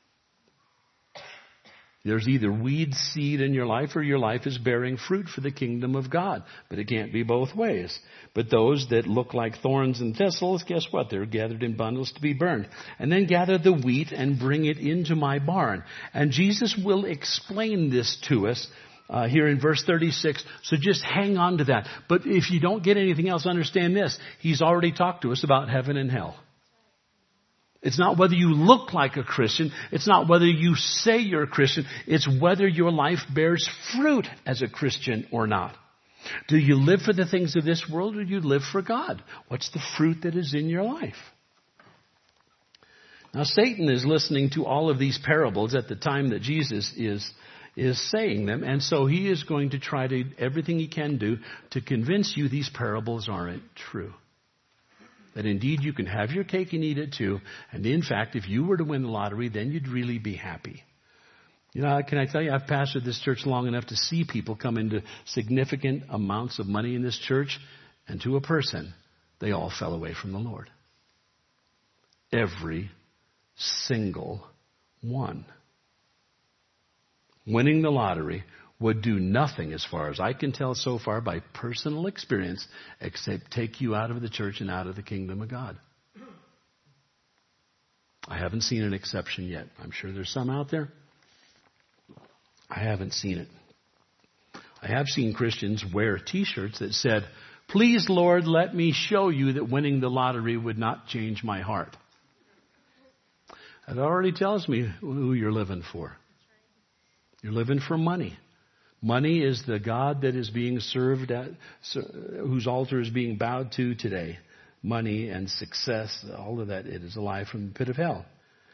There's either weed seed in your life or your life is bearing fruit for the kingdom of God. But it can't be both ways. But those that look like thorns and thistles, guess what? They're gathered in bundles to be burned. And then gather the wheat and bring it into my barn. And Jesus will explain this to us uh, here in verse thirty-six. So just hang on to that. But if you don't get anything else, understand this. He's already talked to us about heaven and hell. It's not whether you look like a Christian. It's not whether you say you're a Christian. It's whether your life bears fruit as a Christian or not. Do you live for the things of this world or do you live for God? What's the fruit that is in your life? Now, Satan is listening to all of these parables at the time that Jesus is, is saying them. And so he is going to try to everything he can do to convince you these parables aren't true. That indeed you can have your cake and eat it too. And in fact, if you were to win the lottery, then you'd really be happy. You know, can I tell you, I've pastored this church long enough to see people come into significant amounts of money in this church. And to a person, they all fell away from the Lord. Every single one. Winning the lottery would do nothing, as far as I can tell so far by personal experience, except take you out of the church and out of the kingdom of God. I haven't seen an exception yet. I'm sure there's some out there. I haven't seen it. I have seen Christians wear T-shirts that said, "Please, Lord, let me show you that winning the lottery would not change my heart." That already tells me who you're living for. You're living for money. Money is the god that is being served at, whose altar is being bowed to today. Money and success, all of that, it is a lie from the pit of hell.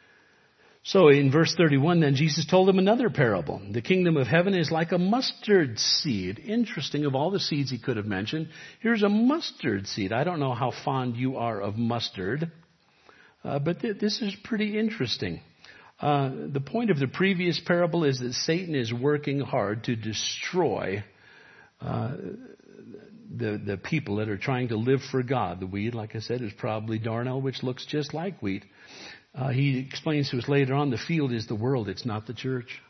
So in verse thirty-one, then Jesus told him another parable. The kingdom of heaven is like a mustard seed. Interesting, of all the seeds he could have mentioned, here's a mustard seed. I don't know how fond you are of mustard, uh, but th- this is pretty interesting. Uh, the point of the previous parable is that Satan is working hard to destroy uh, the the people that are trying to live for God. The weed, like I said, is probably darnel, which looks just like wheat. Uh, he explains to us later on, the field is the world, it's not the church.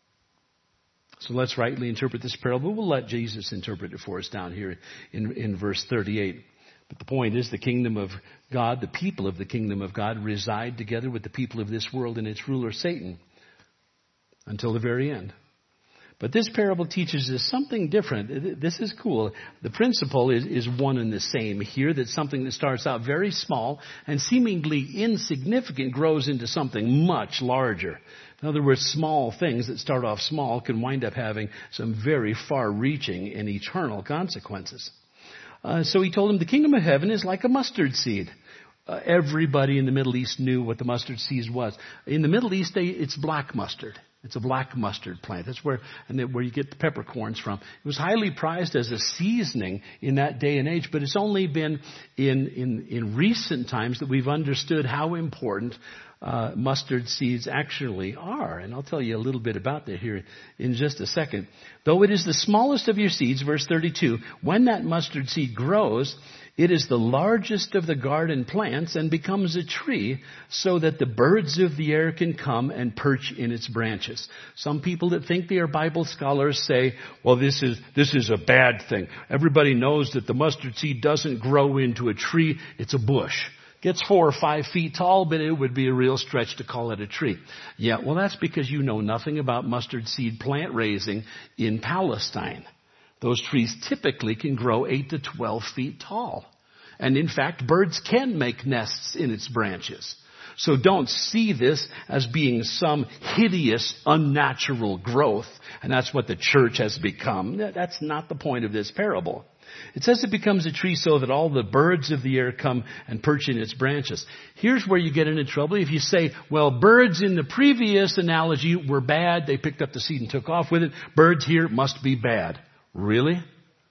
So let's rightly interpret this parable. We'll let Jesus interpret it for us down here in, in verse thirty-eight. But the point is, the kingdom of God, the people of the kingdom of God reside together with the people of this world and its ruler Satan until the very end. But this parable teaches us something different. This is cool. The principle is, is one and the same here, that something that starts out very small and seemingly insignificant grows into something much larger. In other words, small things that start off small can wind up having some very far-reaching and eternal consequences. Uh, so he told him the kingdom of heaven is like a mustard seed. Uh, everybody in the Middle East knew what the mustard seed was. In the Middle East, they, it's black mustard. It's a black mustard plant. That's where and where you get the peppercorns from. It was highly prized as a seasoning in that day and age, but it's only been in in, in recent times that we've understood how important uh, mustard seeds actually are. And I'll tell you a little bit about that here in just a second. Though it is the smallest of your seeds, verse thirty-two, when that mustard seed grows, it is the largest of the garden plants and becomes a tree so that the birds of the air can come and perch in its branches. Some people that think they are Bible scholars say, well, this is, this is a bad thing. Everybody knows that the mustard seed doesn't grow into a tree. It's a bush. Gets four or five feet tall, but it would be a real stretch to call it a tree. Yeah, well, that's because you know nothing about mustard seed plant raising in Palestine. Those trees typically can grow eight to twelve feet tall. And in fact, birds can make nests in its branches. So don't see this as being some hideous, unnatural growth. And that's what the church has become. That's not the point of this parable. It says it becomes a tree so that all the birds of the air come and perch in its branches. Here's where you get into trouble. If you say, well, birds in the previous analogy were bad. They picked up the seed and took off with it. Birds here must be bad. Really?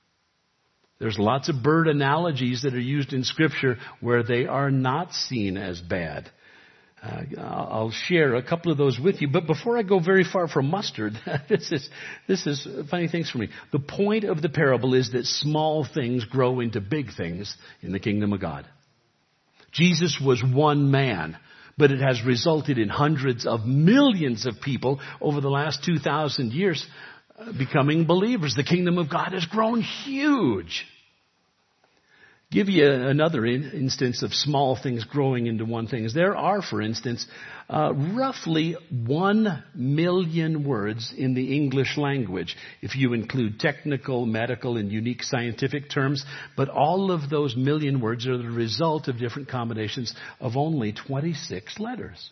There's lots of bird analogies that are used in Scripture where they are not seen as bad. Uh, I'll share a couple of those with you. But before I go very far from mustard, this is this is funny things for me. The point of the parable is that small things grow into big things in the kingdom of God. Jesus was one man, but it has resulted in hundreds of millions of people over the last two thousand years becoming believers. The kingdom of God has grown huge. Give you another in, instance of small things growing into one thing. There are, for instance, uh, roughly one million words in the English language, if you include technical, medical, and unique scientific terms. But all of those million words are the result of different combinations of only twenty-six letters.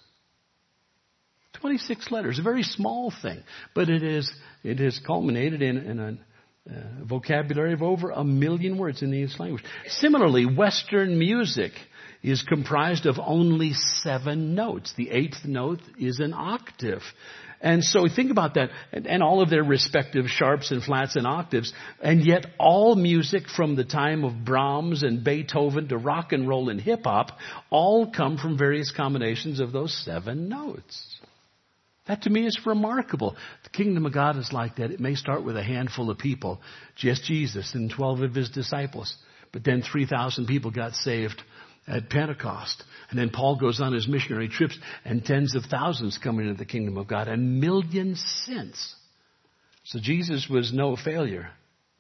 twenty-six letters, a very small thing, but it is it has culminated in, in a uh, vocabulary of over a million words in the English language. Similarly, Western music is comprised of only seven notes. The eighth note is an octave. And so think about that, and, and all of their respective sharps and flats and octaves, and yet all music from the time of Brahms and Beethoven to rock and roll and hip hop all come from various combinations of those seven notes. That to me is remarkable. The kingdom of God is like that. It may start with a handful of people, just Jesus and twelve of his disciples. But then three thousand people got saved at Pentecost. And then Paul goes on his missionary trips and tens of thousands come into the kingdom of God and millions since. So Jesus was no failure.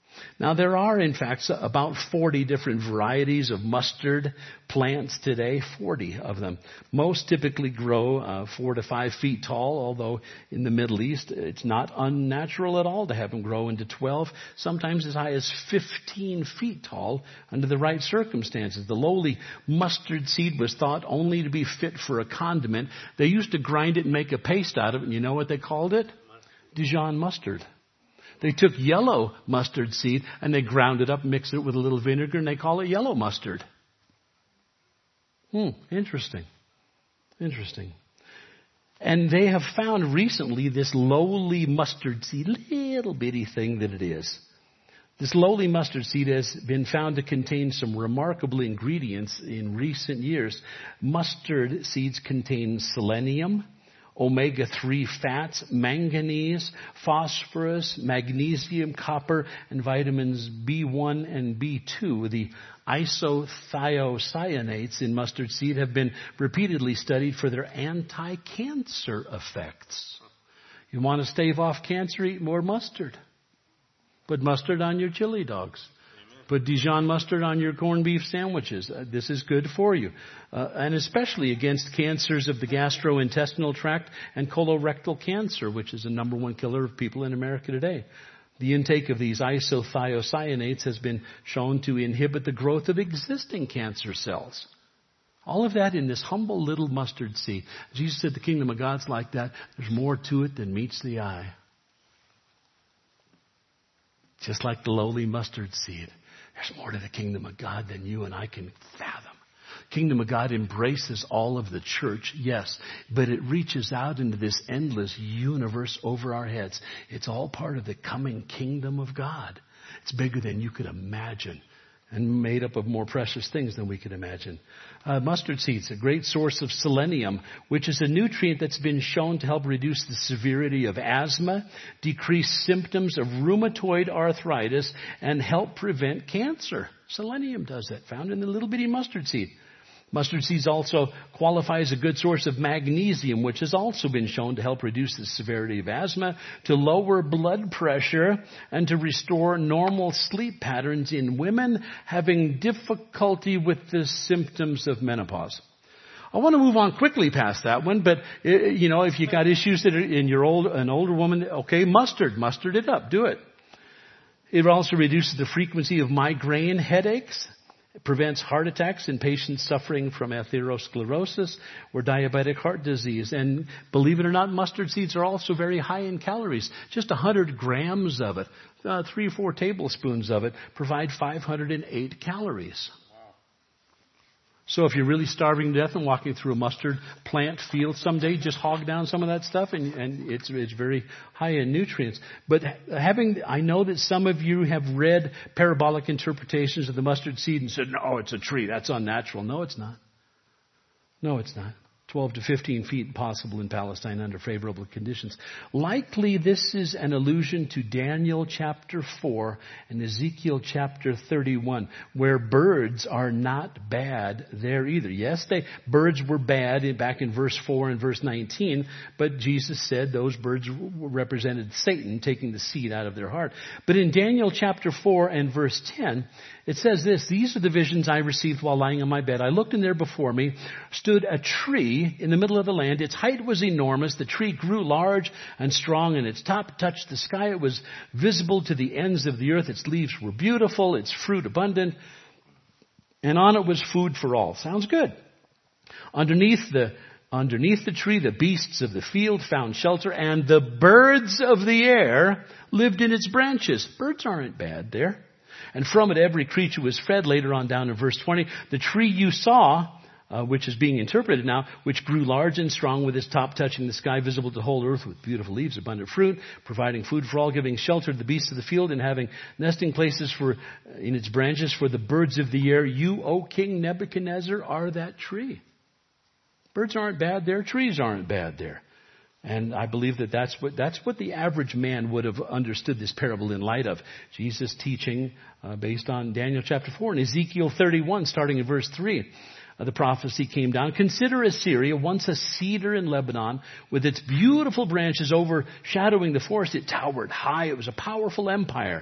Now, there are, in fact, about forty different varieties of mustard plants today, forty of them. Most typically grow uh, four to five feet tall, although in the Middle East, it's not unnatural at all to have them grow into twelve, sometimes as high as fifteen feet tall under the right circumstances. The lowly mustard seed was thought only to be fit for a condiment. They used to grind it and make a paste out of it, and you know what they called it? Dijon mustard. They took yellow mustard seed and they ground it up, mixed it with a little vinegar, and they call it yellow mustard. Hmm, interesting. Interesting. And they have found recently this lowly mustard seed, little bitty thing that it is. This lowly mustard seed has been found to contain some remarkable ingredients in recent years. Mustard seeds contain selenium, omega three fats, manganese, phosphorus, magnesium, copper, and vitamins B one and B two. The isothiocyanates in mustard seed have been repeatedly studied for their anti-cancer effects. You want to stave off cancer, eat more mustard. Put mustard on your chili dogs. Put Dijon mustard on your corned beef sandwiches. Uh, this is good for you. Uh, and especially against cancers of the gastrointestinal tract and colorectal cancer, which is the number one killer of people in America today. The intake of these isothiocyanates has been shown to inhibit the growth of existing cancer cells. All of that in this humble little mustard seed. Jesus said the kingdom of God's like that. There's more to it than meets the eye. Just like the lowly mustard seed. There's more to the kingdom of God than you and I can fathom. Kingdom of God embraces all of the church, yes, but it reaches out into this endless universe over our heads. It's all part of the coming kingdom of God. It's bigger than you could imagine and made up of more precious things than we could imagine. Uh, mustard seeds, a great source of selenium, which is a nutrient that's been shown to help reduce the severity of asthma, decrease symptoms of rheumatoid arthritis, and help prevent cancer. Selenium does that, found in the little bitty mustard seed. Mustard seeds also qualify as a good source of magnesium, which has also been shown to help reduce the severity of asthma, to lower blood pressure, and to restore normal sleep patterns in women having difficulty with the symptoms of menopause. I want to move on quickly past that one, but, you know, if you got issues that are in your old, an older woman, okay, mustard, mustard it up, do it. It also reduces the frequency of migraine headaches. It prevents heart attacks in patients suffering from atherosclerosis or diabetic heart disease. And believe it or not, mustard seeds are also very high in calories. Just one hundred grams of it, uh, three or four tablespoons of it, provide five hundred eight calories. So if you're really starving to death and walking through a mustard plant field someday, just hog down some of that stuff, and, and it's it's very high in nutrients. But having, I know that some of you have read parabolic interpretations of the mustard seed and said, no, it's a tree. That's unnatural. No, it's not. No, it's not. twelve to fifteen feet possible in Palestine under favorable conditions. Likely this is an allusion to Daniel chapter four and Ezekiel chapter thirty-one, where birds are not bad there either. Yes, they birds were bad in, back in verse four and verse nineteen, but Jesus said those birds represented Satan taking the seed out of their heart. But in Daniel chapter four and verse ten, it says this, these are the visions I received while lying on my bed. I looked, and there before me stood a tree in the middle of the land. Its height was enormous. The tree grew large and strong, and its top touched the sky. It was visible to the ends of the earth. Its leaves were beautiful, its fruit abundant, and on it was food for all. Sounds good. Underneath the Underneath the tree, the beasts of the field found shelter, and the birds of the air lived in its branches. Birds aren't bad there. And from it every creature was fed. Later on down in verse twenty, the tree you saw, uh, which is being interpreted now, which grew large and strong with its top touching the sky, visible to the whole earth with beautiful leaves, abundant fruit, providing food for all, giving shelter to the beasts of the field, and having nesting places for in its branches for the birds of the air. You, O King Nebuchadnezzar, are that tree. Birds aren't bad there. Trees aren't bad there. And I believe that that's what, that's what the average man would have understood this parable in light of. Jesus' teaching uh, based on Daniel chapter four and Ezekiel thirty-one, starting in verse three. Uh, the prophecy came down. Consider Assyria, once a cedar in Lebanon, with its beautiful branches overshadowing the forest. It towered high. It was a powerful empire.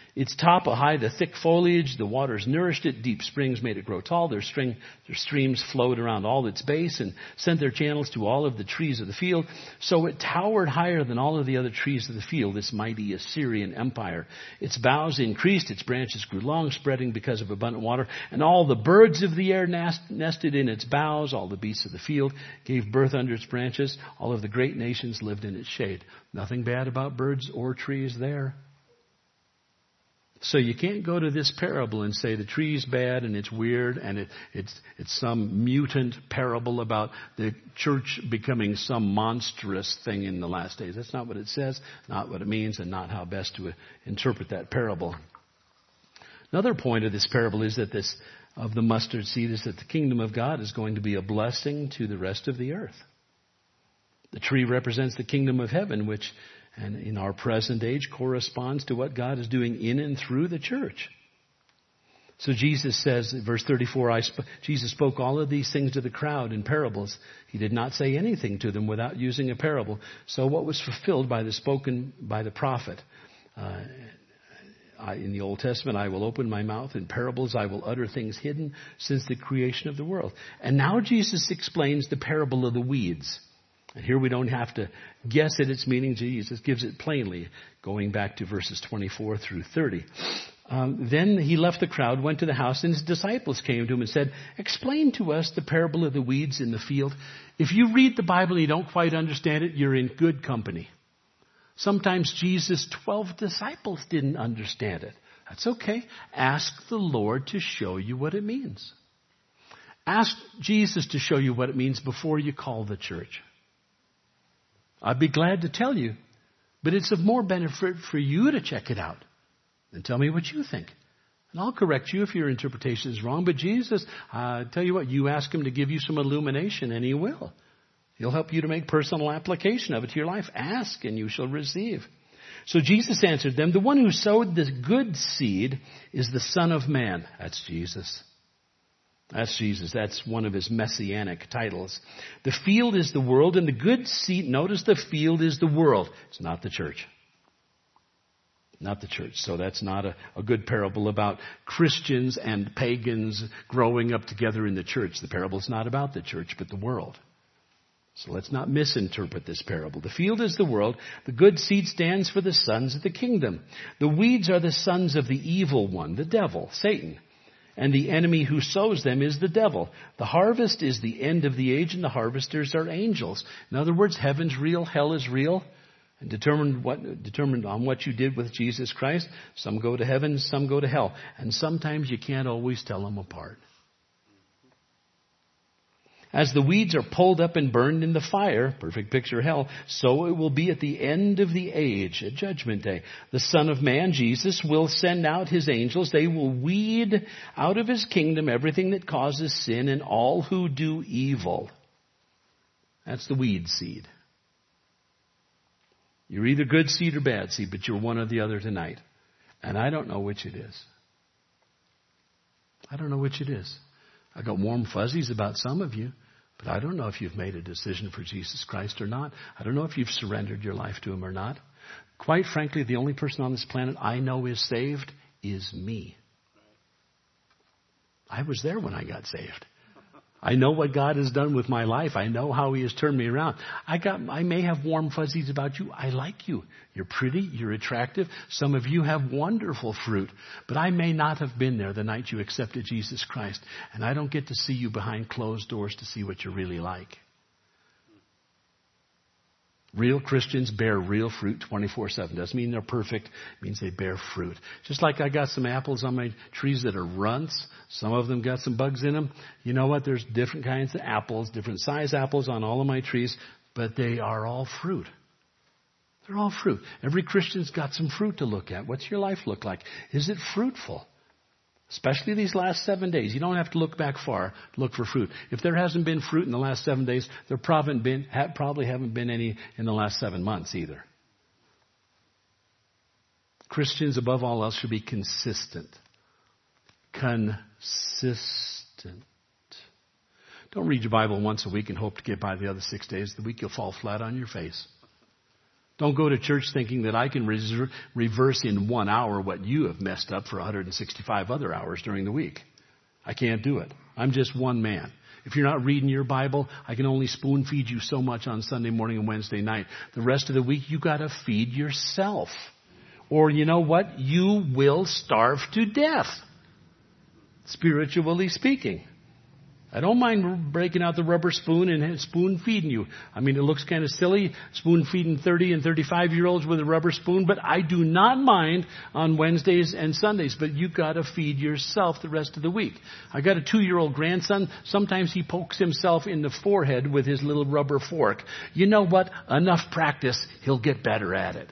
Its top a high the thick foliage, the waters nourished it, deep springs made it grow tall, their, string, their streams flowed around all its base and sent their channels to all of the trees of the field. So it towered higher than all of the other trees of the field, this mighty Assyrian empire. Its boughs increased, its branches grew long, spreading because of abundant water, and all the birds of the air nest, nested in its boughs, all the beasts of the field gave birth under its branches, all of the great nations lived in its shade. Nothing bad about birds or trees there. So you can't go to this parable and say the tree's bad and it's weird and it, it's, it's some mutant parable about the church becoming some monstrous thing in the last days. That's not what it says, not what it means, and not how best to interpret that parable. Another point of this parable is that this, of the mustard seed, is that the kingdom of God is going to be a blessing to the rest of the earth. The tree represents the kingdom of heaven, which and in our present age corresponds to what God is doing in and through the church. So Jesus says, verse thirty-four, I sp- Jesus spoke all of these things to the crowd in parables. He did not say anything to them without using a parable. So what was fulfilled by the spoken by the prophet? Uh, I, in the Old Testament, I will open my mouth in parables. I will utter things hidden since the creation of the world. And now Jesus explains the parable of the weeds. And here we don't have to guess at its meaning. Jesus gives it plainly, going back to verses twenty-four through thirty. Um, then he left the crowd, went to the house, and his disciples came to him and said, explain to us the parable of the weeds in the field. If you read the Bible and you don't quite understand it, you're in good company. Sometimes Jesus' twelve disciples didn't understand it. That's okay. Ask the Lord to show you what it means. Ask Jesus to show you what it means before you call the church. I'd be glad to tell you, but it's of more benefit for you to check it out than tell me what you think. And I'll correct you if your interpretation is wrong, but Jesus, I uh, tell you what, you ask him to give you some illumination and he will. He'll help you to make personal application of it to your life. Ask and you shall receive. So Jesus answered them, the one who sowed the good seed is the Son of Man. That's Jesus. That's Jesus. That's one of his messianic titles. The field is the world, and the good seed, notice the field is the world. It's not the church. Not the church. So that's not a, a good parable about Christians and pagans growing up together in the church. The parable is not about the church, but the world. So let's not misinterpret this parable. The field is the world. The good seed stands for the sons of the kingdom. The weeds are the sons of the evil one, the devil, Satan. And the enemy who sows them is the devil. The harvest is the end of the age, and the harvesters are angels. In other words, heaven's real, hell is real, and determined what determined on what you did with Jesus Christ. Some go to heaven, some go to hell, and sometimes you can't always tell them apart. As the weeds are pulled up and burned in the fire, perfect picture of hell, so it will be at the end of the age, at Judgment Day. The Son of Man, Jesus, will send out his angels. They will weed out of his kingdom everything that causes sin and all who do evil. That's the weed seed. You're either good seed or bad seed, but you're one or the other tonight. And I don't know which it is. I don't know which it is. I got warm fuzzies about some of you, but I don't know if you've made a decision for Jesus Christ or not. I don't know if you've surrendered your life to him or not. Quite frankly, the only person on this planet I know is saved is me. I was there when I got saved. I know what God has done with my life. I know how he has turned me around. I got, I may have warm fuzzies about you. I like you. You're pretty. You're attractive. Some of you have wonderful fruit. But I may not have been there the night you accepted Jesus Christ. And I don't get to see you behind closed doors to see what you're really like. Real Christians bear real fruit twenty-four seven. Doesn't mean they're perfect. It means they bear fruit. Just like I got some apples on my trees that are runts. Some of them got some bugs in them. You know what? There's different kinds of apples, different size apples on all of my trees, but they are all fruit. They're all fruit. Every Christian's got some fruit to look at. What's your life look like? Is it fruitful? Especially these last seven days. You don't have to look back far to look for fruit. If there hasn't been fruit in the last seven days, there probably, been, probably haven't been any in the last seven months either. Christians, above all else, should be consistent. Consistent. Don't read your Bible once a week and hope to get by the other six days of the week. You'll fall flat on your face. Don't go to church thinking that I can res- reverse in one hour what you have messed up for one hundred sixty-five other hours during the week. I can't do it. I'm just one man. If you're not reading your Bible, I can only spoon feed you so much on Sunday morning and Wednesday night. The rest of the week, you got to feed yourself. Or you know what? You will starve to death, spiritually speaking. I don't mind breaking out the rubber spoon and spoon feeding you. I mean, it looks kind of silly, spoon feeding thirty and thirty-five year olds with a rubber spoon, but I do not mind on Wednesdays and Sundays. But you got to feed yourself the rest of the week. I got a two year old grandson. Sometimes he pokes himself in the forehead with his little rubber fork. You know what? Enough practice, he'll get better at it.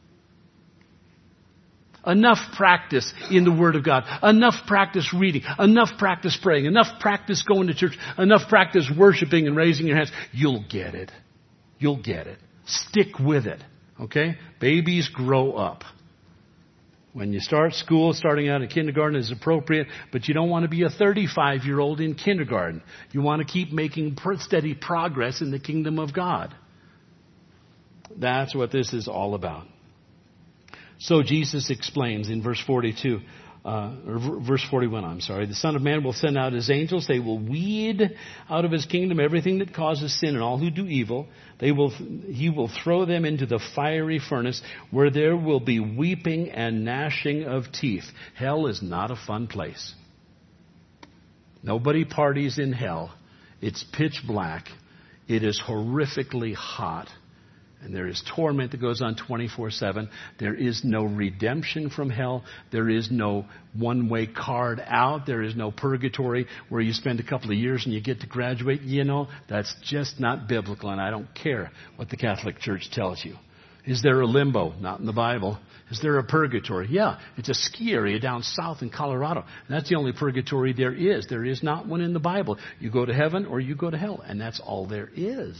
Enough practice in the Word of God. Enough practice reading. Enough practice praying. Enough practice going to church. Enough practice worshiping and raising your hands. You'll get it. You'll get it. Stick with it. Okay? Babies grow up. When you start school, starting out in kindergarten is appropriate, but you don't want to be a thirty-five year old in kindergarten. You want to keep making steady progress in the kingdom of God. That's what this is all about. So Jesus explains in verse forty-two, uh, or verse forty-one, I'm sorry. The Son of Man will send out His angels. They will weed out of His kingdom everything that causes sin and all who do evil. They will, He will throw them into the fiery furnace where there will be weeping and gnashing of teeth. Hell is not a fun place. Nobody parties in hell. It's pitch black. It is horrifically hot. And there is torment that goes on twenty-four seven. There is no redemption from hell. There is no one-way card out. There is no purgatory where you spend a couple of years and you get to graduate. You know, that's just not biblical, and I don't care what the Catholic Church tells you. Is there a limbo? Not in the Bible. Is there a purgatory? Yeah, it's a ski area down south in Colorado. And that's the only purgatory there is. There is not one in the Bible. You go to heaven or you go to hell, and that's all there is.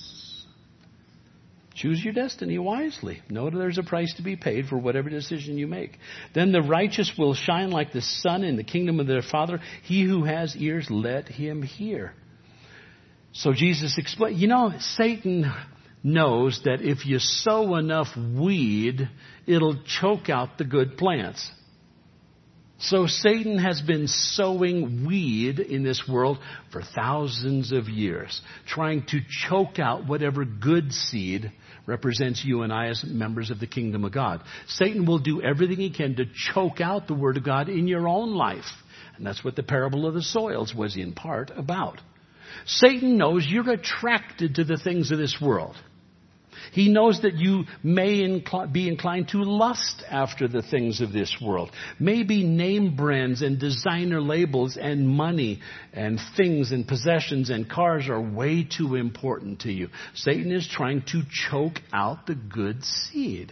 Choose your destiny wisely. Know that there's a price to be paid for whatever decision you make. Then the righteous will shine like the sun in the kingdom of their Father. He who has ears, let him hear. So Jesus explained, you know, Satan knows that if you sow enough weed, it'll choke out the good plants. So Satan has been sowing weed in this world for thousands of years, trying to choke out whatever good seed represents you and I as members of the kingdom of God. Satan will do everything he can to choke out the Word of God in your own life. And that's what the parable of the soils was in part about. Satan knows you're attracted to the things of this world. He knows that you may incl- be inclined to lust after the things of this world. Maybe name brands and designer labels and money and things and possessions and cars are way too important to you. Satan is trying to choke out the good seed.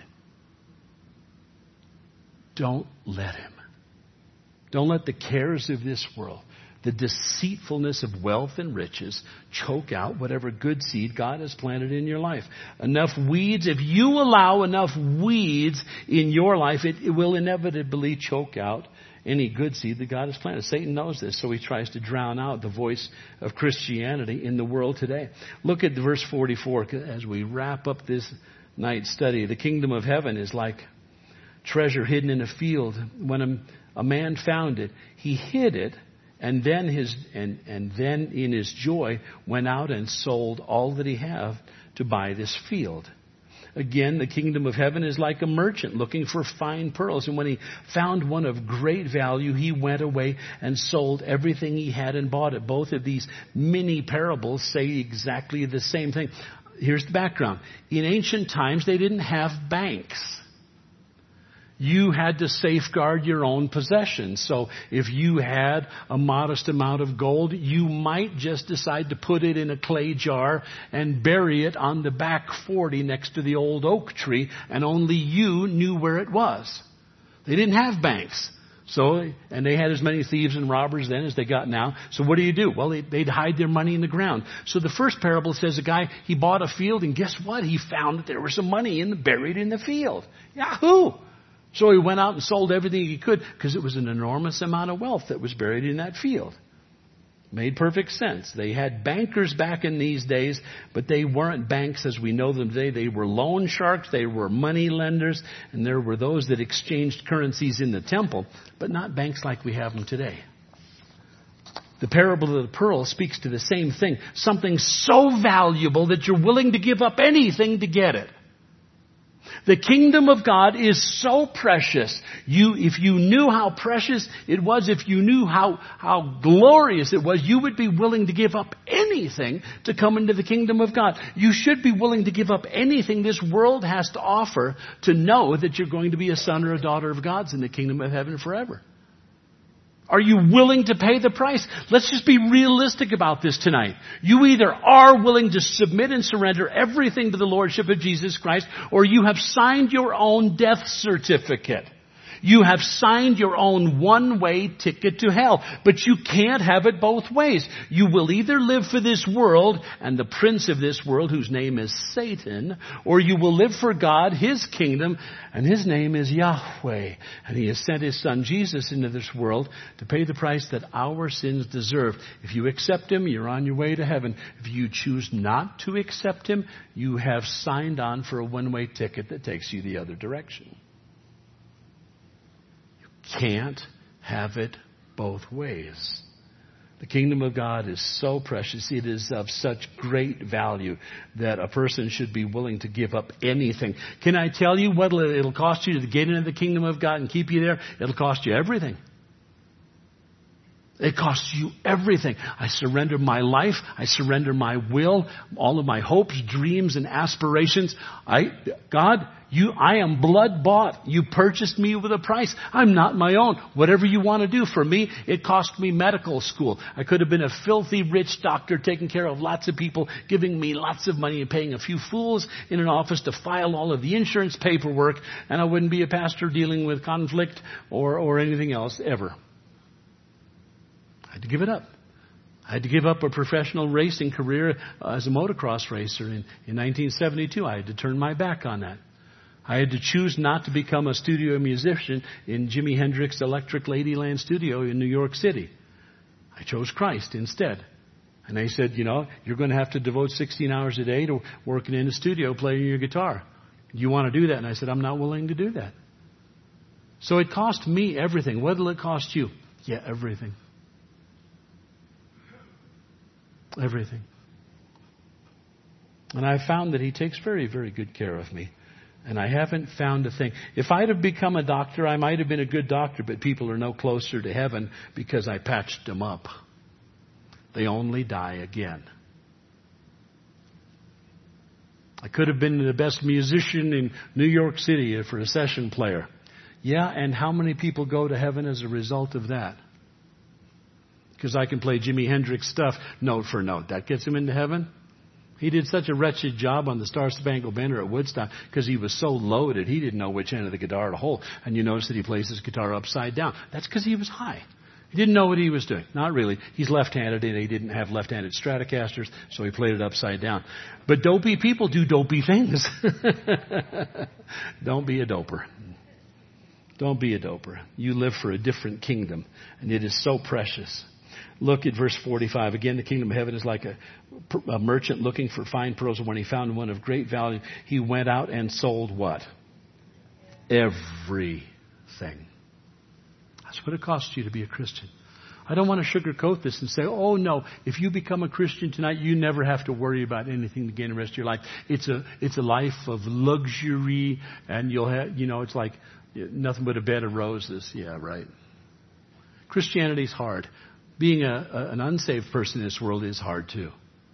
Don't let him. Don't let the cares of this world, the deceitfulness of wealth and riches, choke out whatever good seed God has planted in your life. Enough weeds, if you allow enough weeds in your life, it, it will inevitably choke out any good seed that God has planted. Satan knows this, so he tries to drown out the voice of Christianity in the world today. Look at verse forty-four as we wrap up this night's study. The kingdom of heaven is like treasure hidden in a field. When a, a man found it, he hid it. And then his and, and then in his joy went out and sold all that he had to buy this field. Again, the kingdom of heaven is like a merchant looking for fine pearls. And when he found one of great value, he went away and sold everything he had and bought it. Both of these mini parables say exactly the same thing. Here's the background. In ancient times, they didn't have banks. You had to safeguard your own possessions. So if you had a modest amount of gold, you might just decide to put it in a clay jar and bury it on the back forty next to the old oak tree, and only you knew where it was. They didn't have banks. So, and they had as many thieves and robbers then as they got now. So what do you do? Well, they, they'd hide their money in the ground. So the first parable says a guy, he bought a field, and guess what? He found that there was some money in the, buried in the field. Yahoo! So he went out and sold everything he could because it was an enormous amount of wealth that was buried in that field. Made perfect sense. They had bankers back in these days, but they weren't banks as we know them today. They were loan sharks, they were money lenders, and there were those that exchanged currencies in the temple, but not banks like we have them today. The parable of the pearl speaks to the same thing. Something so valuable that you're willing to give up anything to get it. The kingdom of God is so precious. You, if you knew how precious it was, if you knew how, how glorious it was, you would be willing to give up anything to come into the kingdom of God. You should be willing to give up anything this world has to offer to know that you're going to be a son or a daughter of God's in the kingdom of heaven forever. Are you willing to pay the price? Let's just be realistic about this tonight. You either are willing to submit and surrender everything to the Lordship of Jesus Christ, or you have signed your own death certificate. You have signed your own one-way ticket to hell. But you can't have it both ways. You will either live for this world and the prince of this world, whose name is Satan, or you will live for God, His kingdom, and His name is Yahweh. And He has sent His Son Jesus into this world to pay the price that our sins deserve. If you accept Him, you're on your way to heaven. If you choose not to accept Him, you have signed on for a one-way ticket that takes you the other direction. Can't have it both ways. The kingdom of God is so precious. It is of such great value that a person should be willing to give up anything. Can I tell you what it'll cost you to get into the kingdom of God and keep you there? It'll cost you everything. It costs you everything. I surrender my life. I surrender my will, all of my hopes, dreams, and aspirations. I, God, you, I am blood bought. You purchased me with a price. I'm not my own. Whatever you want to do for me, it cost me medical school. I could have been a filthy rich doctor taking care of lots of people, giving me lots of money and paying a few fools in an office to file all of the insurance paperwork, and I wouldn't be a pastor dealing with conflict or, or anything else ever. I had to give it up. I had to give up a professional racing career uh, as a motocross racer in, in nineteen seventy-two. I had to turn my back on that. I had to choose not to become a studio musician in Jimi Hendrix Electric Ladyland Studio in New York City. I chose Christ instead. And they said, you know, you're going to have to devote sixteen hours a day to working in a studio playing your guitar. You want to do that? And I said, I'm not willing to do that. So it cost me everything. What will it cost you? Yeah, everything. Everything. And I found that He takes very, very good care of me. And I haven't found a thing. If I'd have become a doctor, I might have been a good doctor, but people are no closer to heaven because I patched them up. They only die again. I could have been the best musician in New York City for a session player. Yeah, and how many people go to heaven as a result of that? Because I can play Jimi Hendrix stuff note for note. That gets him into heaven. He did such a wretched job on the Star Spangled Banner at Woodstock because he was so loaded, he didn't know which end of the guitar to hold. And you notice that he plays his guitar upside down. That's because he was high. He didn't know what he was doing. Not really. He's left-handed, and he didn't have left-handed Stratocasters, so he played it upside down. But dopey people do dopey things. Don't be a doper. Don't be a doper. You live for a different kingdom, and it is so precious. Look at verse forty-five. Again, the kingdom of heaven is like a, a merchant looking for fine pearls. And when he found one of great value, he went out and sold what? Everything. That's what it costs you to be a Christian. I don't want to sugarcoat this and say, oh no, if you become a Christian tonight, you never have to worry about anything again the rest of your life. It's a, it's a life of luxury, and you'll have, you know, it's like nothing but a bed of roses. Yeah, right. Christianity's hard. Being a, a, an unsaved person in this world is hard too.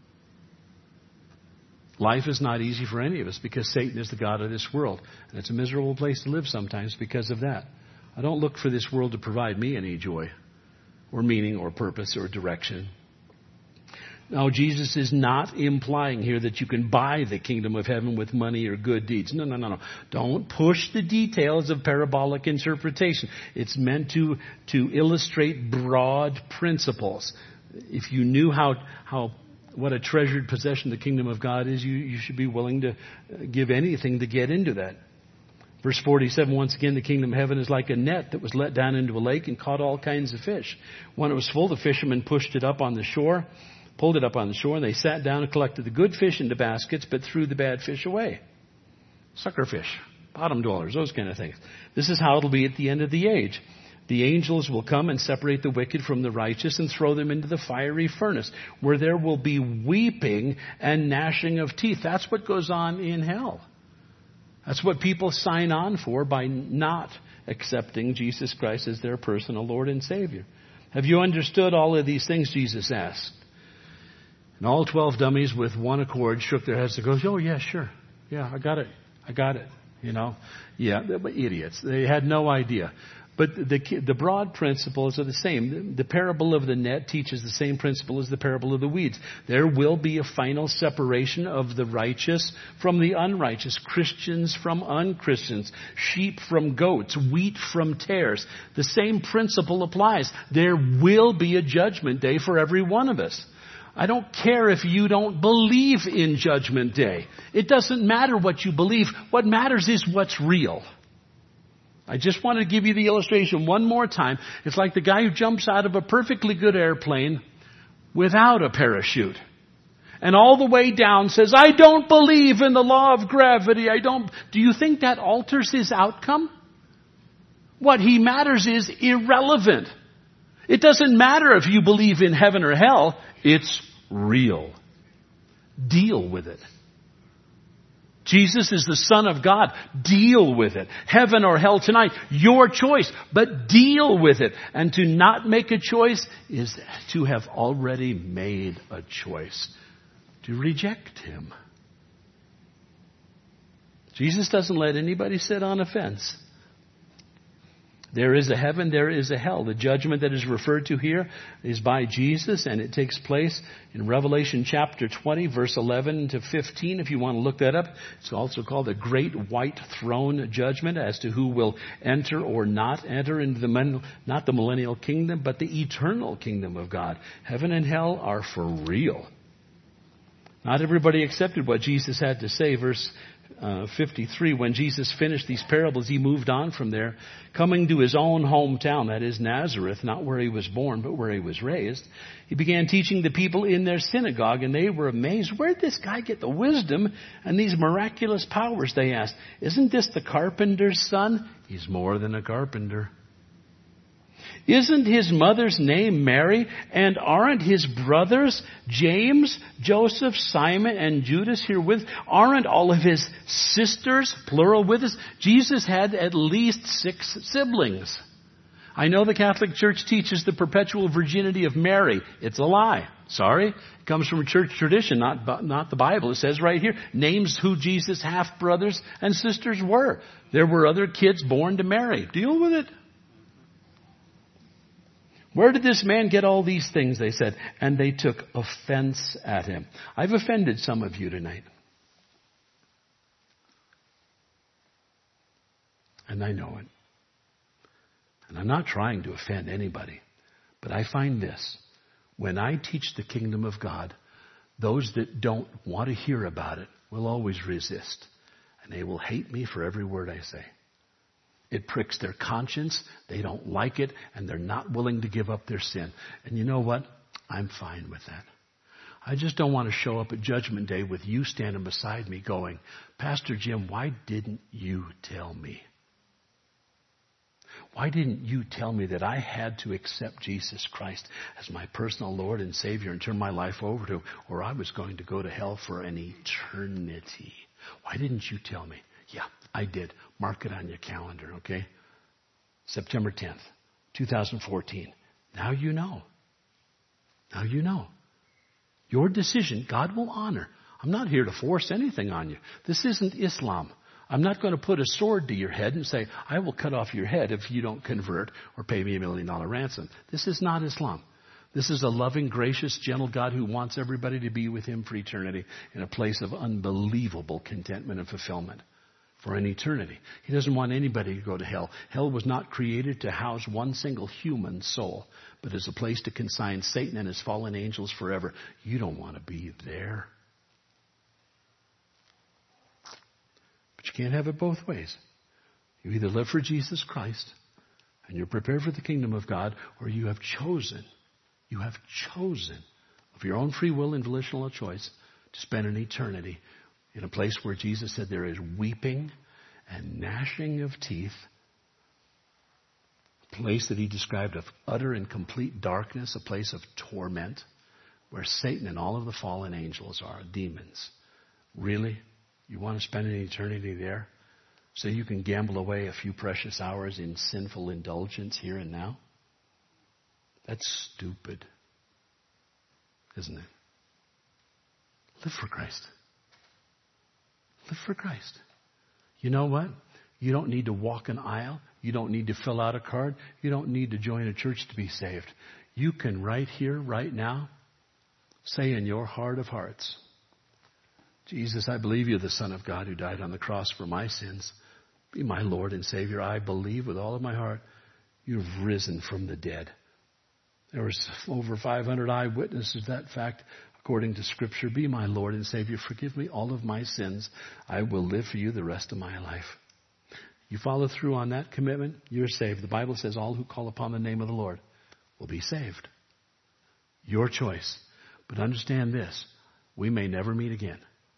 Life is not easy for any of us because Satan is the god of this world. And it's a miserable place to live sometimes because of that. I don't look for this world to provide me any joy or meaning or purpose or direction. Now, Jesus is not implying here that you can buy the kingdom of heaven with money or good deeds. No, no, no, no. Don't push the details of parabolic interpretation. It's meant to, to illustrate broad principles. If you knew how, how, what a treasured possession the kingdom of God is, you, you should be willing to give anything to get into that. Verse forty-seven, once again, the kingdom of heaven is like a net that was let down into a lake and caught all kinds of fish. When it was full, the fishermen pushed it up on the shore, pulled it up on the shore, and they sat down and collected the good fish into baskets, but threw the bad fish away. Sucker fish, bottom dwellers, those kind of things. This is how it'll be at the end of the age. The angels will come and separate the wicked from the righteous and throw them into the fiery furnace, where there will be weeping and gnashing of teeth. That's what goes on in hell. That's what people sign on for by not accepting Jesus Christ as their personal Lord and Savior. Have you understood all of these things? Jesus asked. And all twelve dummies with one accord shook their heads and goes, oh, yeah, sure. Yeah, I got it. I got it. You know, yeah, they were idiots. They had no idea. But the, the broad principles are the same. The parable of the net teaches the same principle as the parable of the weeds. There will be a final separation of the righteous from the unrighteous, Christians from unchristians, sheep from goats, wheat from tares. The same principle applies. There will be a judgment day for every one of us. I don't care if you don't believe in Judgment Day. It doesn't matter what you believe. What matters is what's real. I just want to give you the illustration one more time. It's like the guy who jumps out of a perfectly good airplane without a parachute. And all the way down says, I don't believe in the law of gravity. I don't. Do you think that alters his outcome? What he matters is irrelevant. It doesn't matter if you believe in heaven or hell. It's real. Deal with it. Jesus is the Son of God. Deal with it. Heaven or hell tonight, your choice. But deal with it. And to not make a choice is to have already made a choice. To reject Him. Jesus doesn't let anybody sit on a fence. There is a heaven, there is a hell. The judgment that is referred to here is by Jesus, and it takes place in Revelation chapter twenty, verse eleven to fifteen, if you want to look that up. It's also called the Great White Throne Judgment as to who will enter or not enter into the, not the millennial kingdom, but the eternal kingdom of God. Heaven and hell are for real. Not everybody accepted what Jesus had to say. Verse Uh, fifty-three, when Jesus finished these parables, he moved on from there, coming to his own hometown, that is Nazareth, not where he was born, but where he was raised. He began teaching the people in their synagogue, and they were amazed. Where did this guy get the wisdom and these miraculous powers, they asked. Isn't this the carpenter's son? He's more than a carpenter. Isn't his mother's name Mary? And aren't his brothers James, Joseph, Simon, and Judas here with? Aren't all of his sisters, plural, with us? Jesus had at least six siblings. I know the Catholic Church teaches the perpetual virginity of Mary. It's a lie. Sorry. It comes from church tradition, not, not the Bible. It says right here, names who Jesus' half-brothers and sisters were. There were other kids born to Mary. Deal with it. Where did this man get all these things, they said. And they took offense at him. I've offended some of you tonight. And I know it. And I'm not trying to offend anybody. But I find this. When I teach the kingdom of God, those that don't want to hear about it will always resist. And they will hate me for every word I say. It pricks their conscience. They don't like it. And they're not willing to give up their sin. And you know what? I'm fine with that. I just don't want to show up at Judgment Day with you standing beside me going, Pastor Jim, why didn't you tell me? Why didn't you tell me that I had to accept Jesus Christ as my personal Lord and Savior and turn my life over to him, or I was going to go to hell for an eternity? Why didn't you tell me? Yeah, I did. Mark it on your calendar, okay? September tenth, twenty fourteen. Now you know. Now you know. Your decision, God will honor. I'm not here to force anything on you. This isn't Islam. I'm not going to put a sword to your head and say, I will cut off your head if you don't convert or pay me a million dollar ransom. This is not Islam. This is a loving, gracious, gentle God who wants everybody to be with him for eternity in a place of unbelievable contentment and fulfillment. For an eternity. He doesn't want anybody to go to hell. Hell was not created to house one single human soul, but as a place to consign Satan and his fallen angels forever. You don't want to be there. But you can't have it both ways. You either live for Jesus Christ and you're prepared for the kingdom of God, or you have chosen, you have chosen of your own free will and volitional choice to spend an eternity in a place where Jesus said there is weeping and gnashing of teeth, a place that he described of utter and complete darkness, a place of torment, where Satan and all of the fallen angels are, demons. Really? You want to spend an eternity there so you can gamble away a few precious hours in sinful indulgence here and now? That's stupid, isn't it? Live for Christ. Live for Christ. You know what? You don't need to walk an aisle. You don't need to fill out a card. You don't need to join a church to be saved. You can right here, right now, say in your heart of hearts, Jesus, I believe you're the Son of God who died on the cross for my sins. Be my Lord and Savior. I believe with all of my heart you've risen from the dead. There was over five hundred eyewitnesses to that fact. According to Scripture, be my Lord and Savior. Forgive me all of my sins. I will live for you the rest of my life. You follow through on that commitment, you're saved. The Bible says all who call upon the name of the Lord will be saved. Your choice. But understand this, we may never meet again.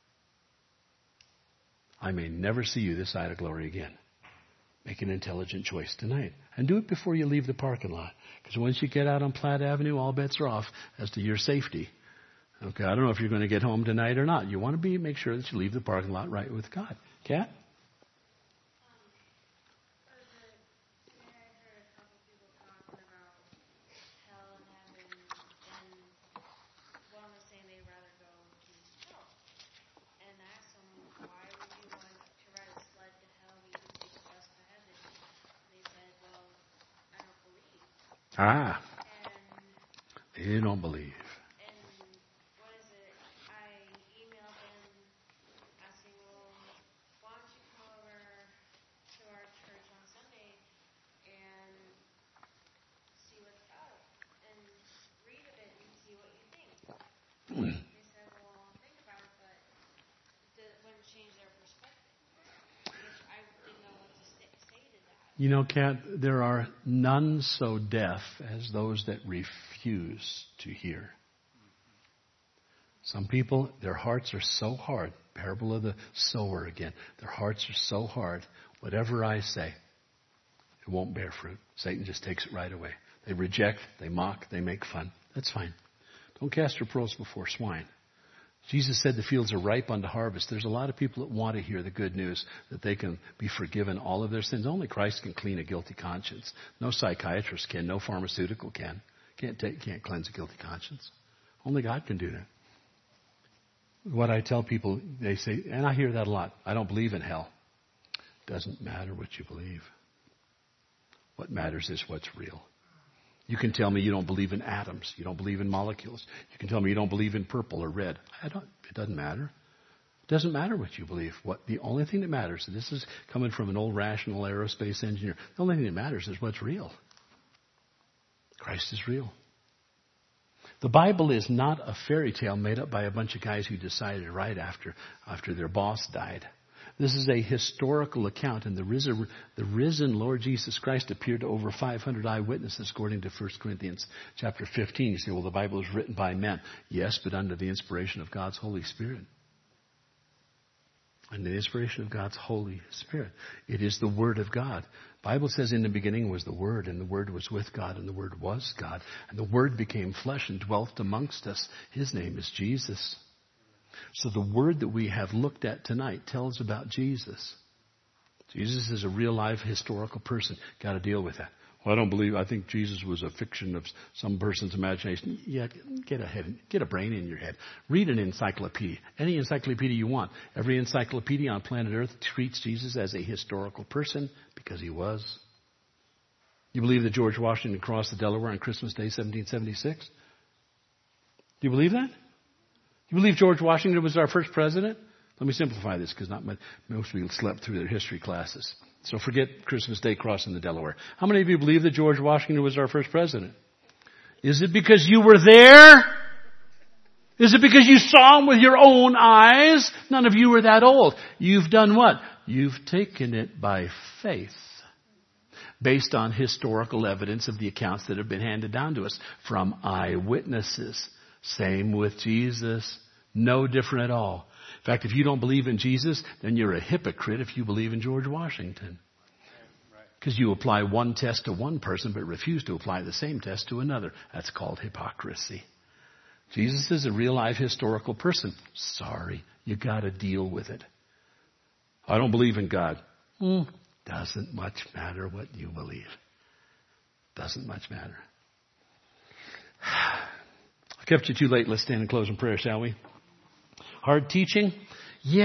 I may never see you this side of glory again. Make an intelligent choice tonight. And do it before you leave the parking lot. Because once you get out on Platt Avenue, all bets are off as to your safety. Okay, I don't know if you're going to get home tonight or not. You want to be make sure that you leave the parking lot right with God. Kat? Ah, they don't believe. And what is it? I emailed them asking, well, why don't you come over to our church on Sunday and see what's up and read a bit and see what you think. Mm. They said, well, I'll think about it, but it wouldn't change their perspective, which I didn't know what to say to that. You know, Kat, there are none so deaf as those that refuse to hear. Some people, their hearts are so hard. Parable of the sower again. Their hearts are so hard. Whatever I say, it won't bear fruit. Satan just takes it right away. They reject, they mock, they make fun. That's fine. Don't cast your pearls before swine. Jesus said the fields are ripe unto harvest. There's a lot of people that want to hear the good news that they can be forgiven all of their sins. Only Christ can clean a guilty conscience. No psychiatrist can. No pharmaceutical can. Can't take, can't cleanse a guilty conscience. Only God can do that. What I tell people, they say, and I hear that a lot, I don't believe in hell. Doesn't matter what you believe. What matters is what's real. You can tell me you don't believe in atoms. You don't believe in molecules. You can tell me you don't believe in purple or red. I don't, it doesn't matter. It doesn't matter what you believe. What the only thing that matters, and this is coming from an old rational aerospace engineer, the only thing that matters is what's real. Christ is real. The Bible is not a fairy tale made up by a bunch of guys who decided right after, after their boss died. This is a historical account, and the risen, the risen Lord Jesus Christ appeared to over five hundred eyewitnesses, according to First Corinthians chapter fifteen. You say, well, the Bible is written by men. Yes, but under the inspiration of God's Holy Spirit. Under the inspiration of God's Holy Spirit. It is the Word of God. The Bible says in the beginning was the Word, and the Word was with God, and the Word was God. And the Word became flesh and dwelt amongst us. His name is Jesus. So the word that we have looked at tonight tells about Jesus. Jesus is a real life historical person. Got to deal with that. Well, I don't believe, I think Jesus was a fiction of some person's imagination. Yeah, get a head, get a brain in your head. Read an encyclopedia. Any encyclopedia you want. Every encyclopedia on planet Earth treats Jesus as a historical person because he was. You believe that George Washington crossed the Delaware on Christmas Day, seventeen seventy-six? Do you believe that? You believe George Washington was our first president? Let me simplify this because not most people slept through their history classes. So forget Christmas Day crossing the Delaware. How many of you believe that George Washington was our first president? Is it because you were there? Is it because you saw him with your own eyes? None of you were that old. You've done what? You've taken it by faith, based on historical evidence of the accounts that have been handed down to us from eyewitnesses. Same with Jesus. No different at all. In fact, if you don't believe in Jesus, then you're a hypocrite if you believe in George Washington. Because you apply one test to one person but refuse to apply the same test to another. That's called hypocrisy. Jesus is a real life historical person. Sorry, you got to deal with it. I don't believe in God. Mm, doesn't much matter what you believe. Doesn't much matter. I kept you too late. Let's stand and close in prayer, shall we? Hard teaching.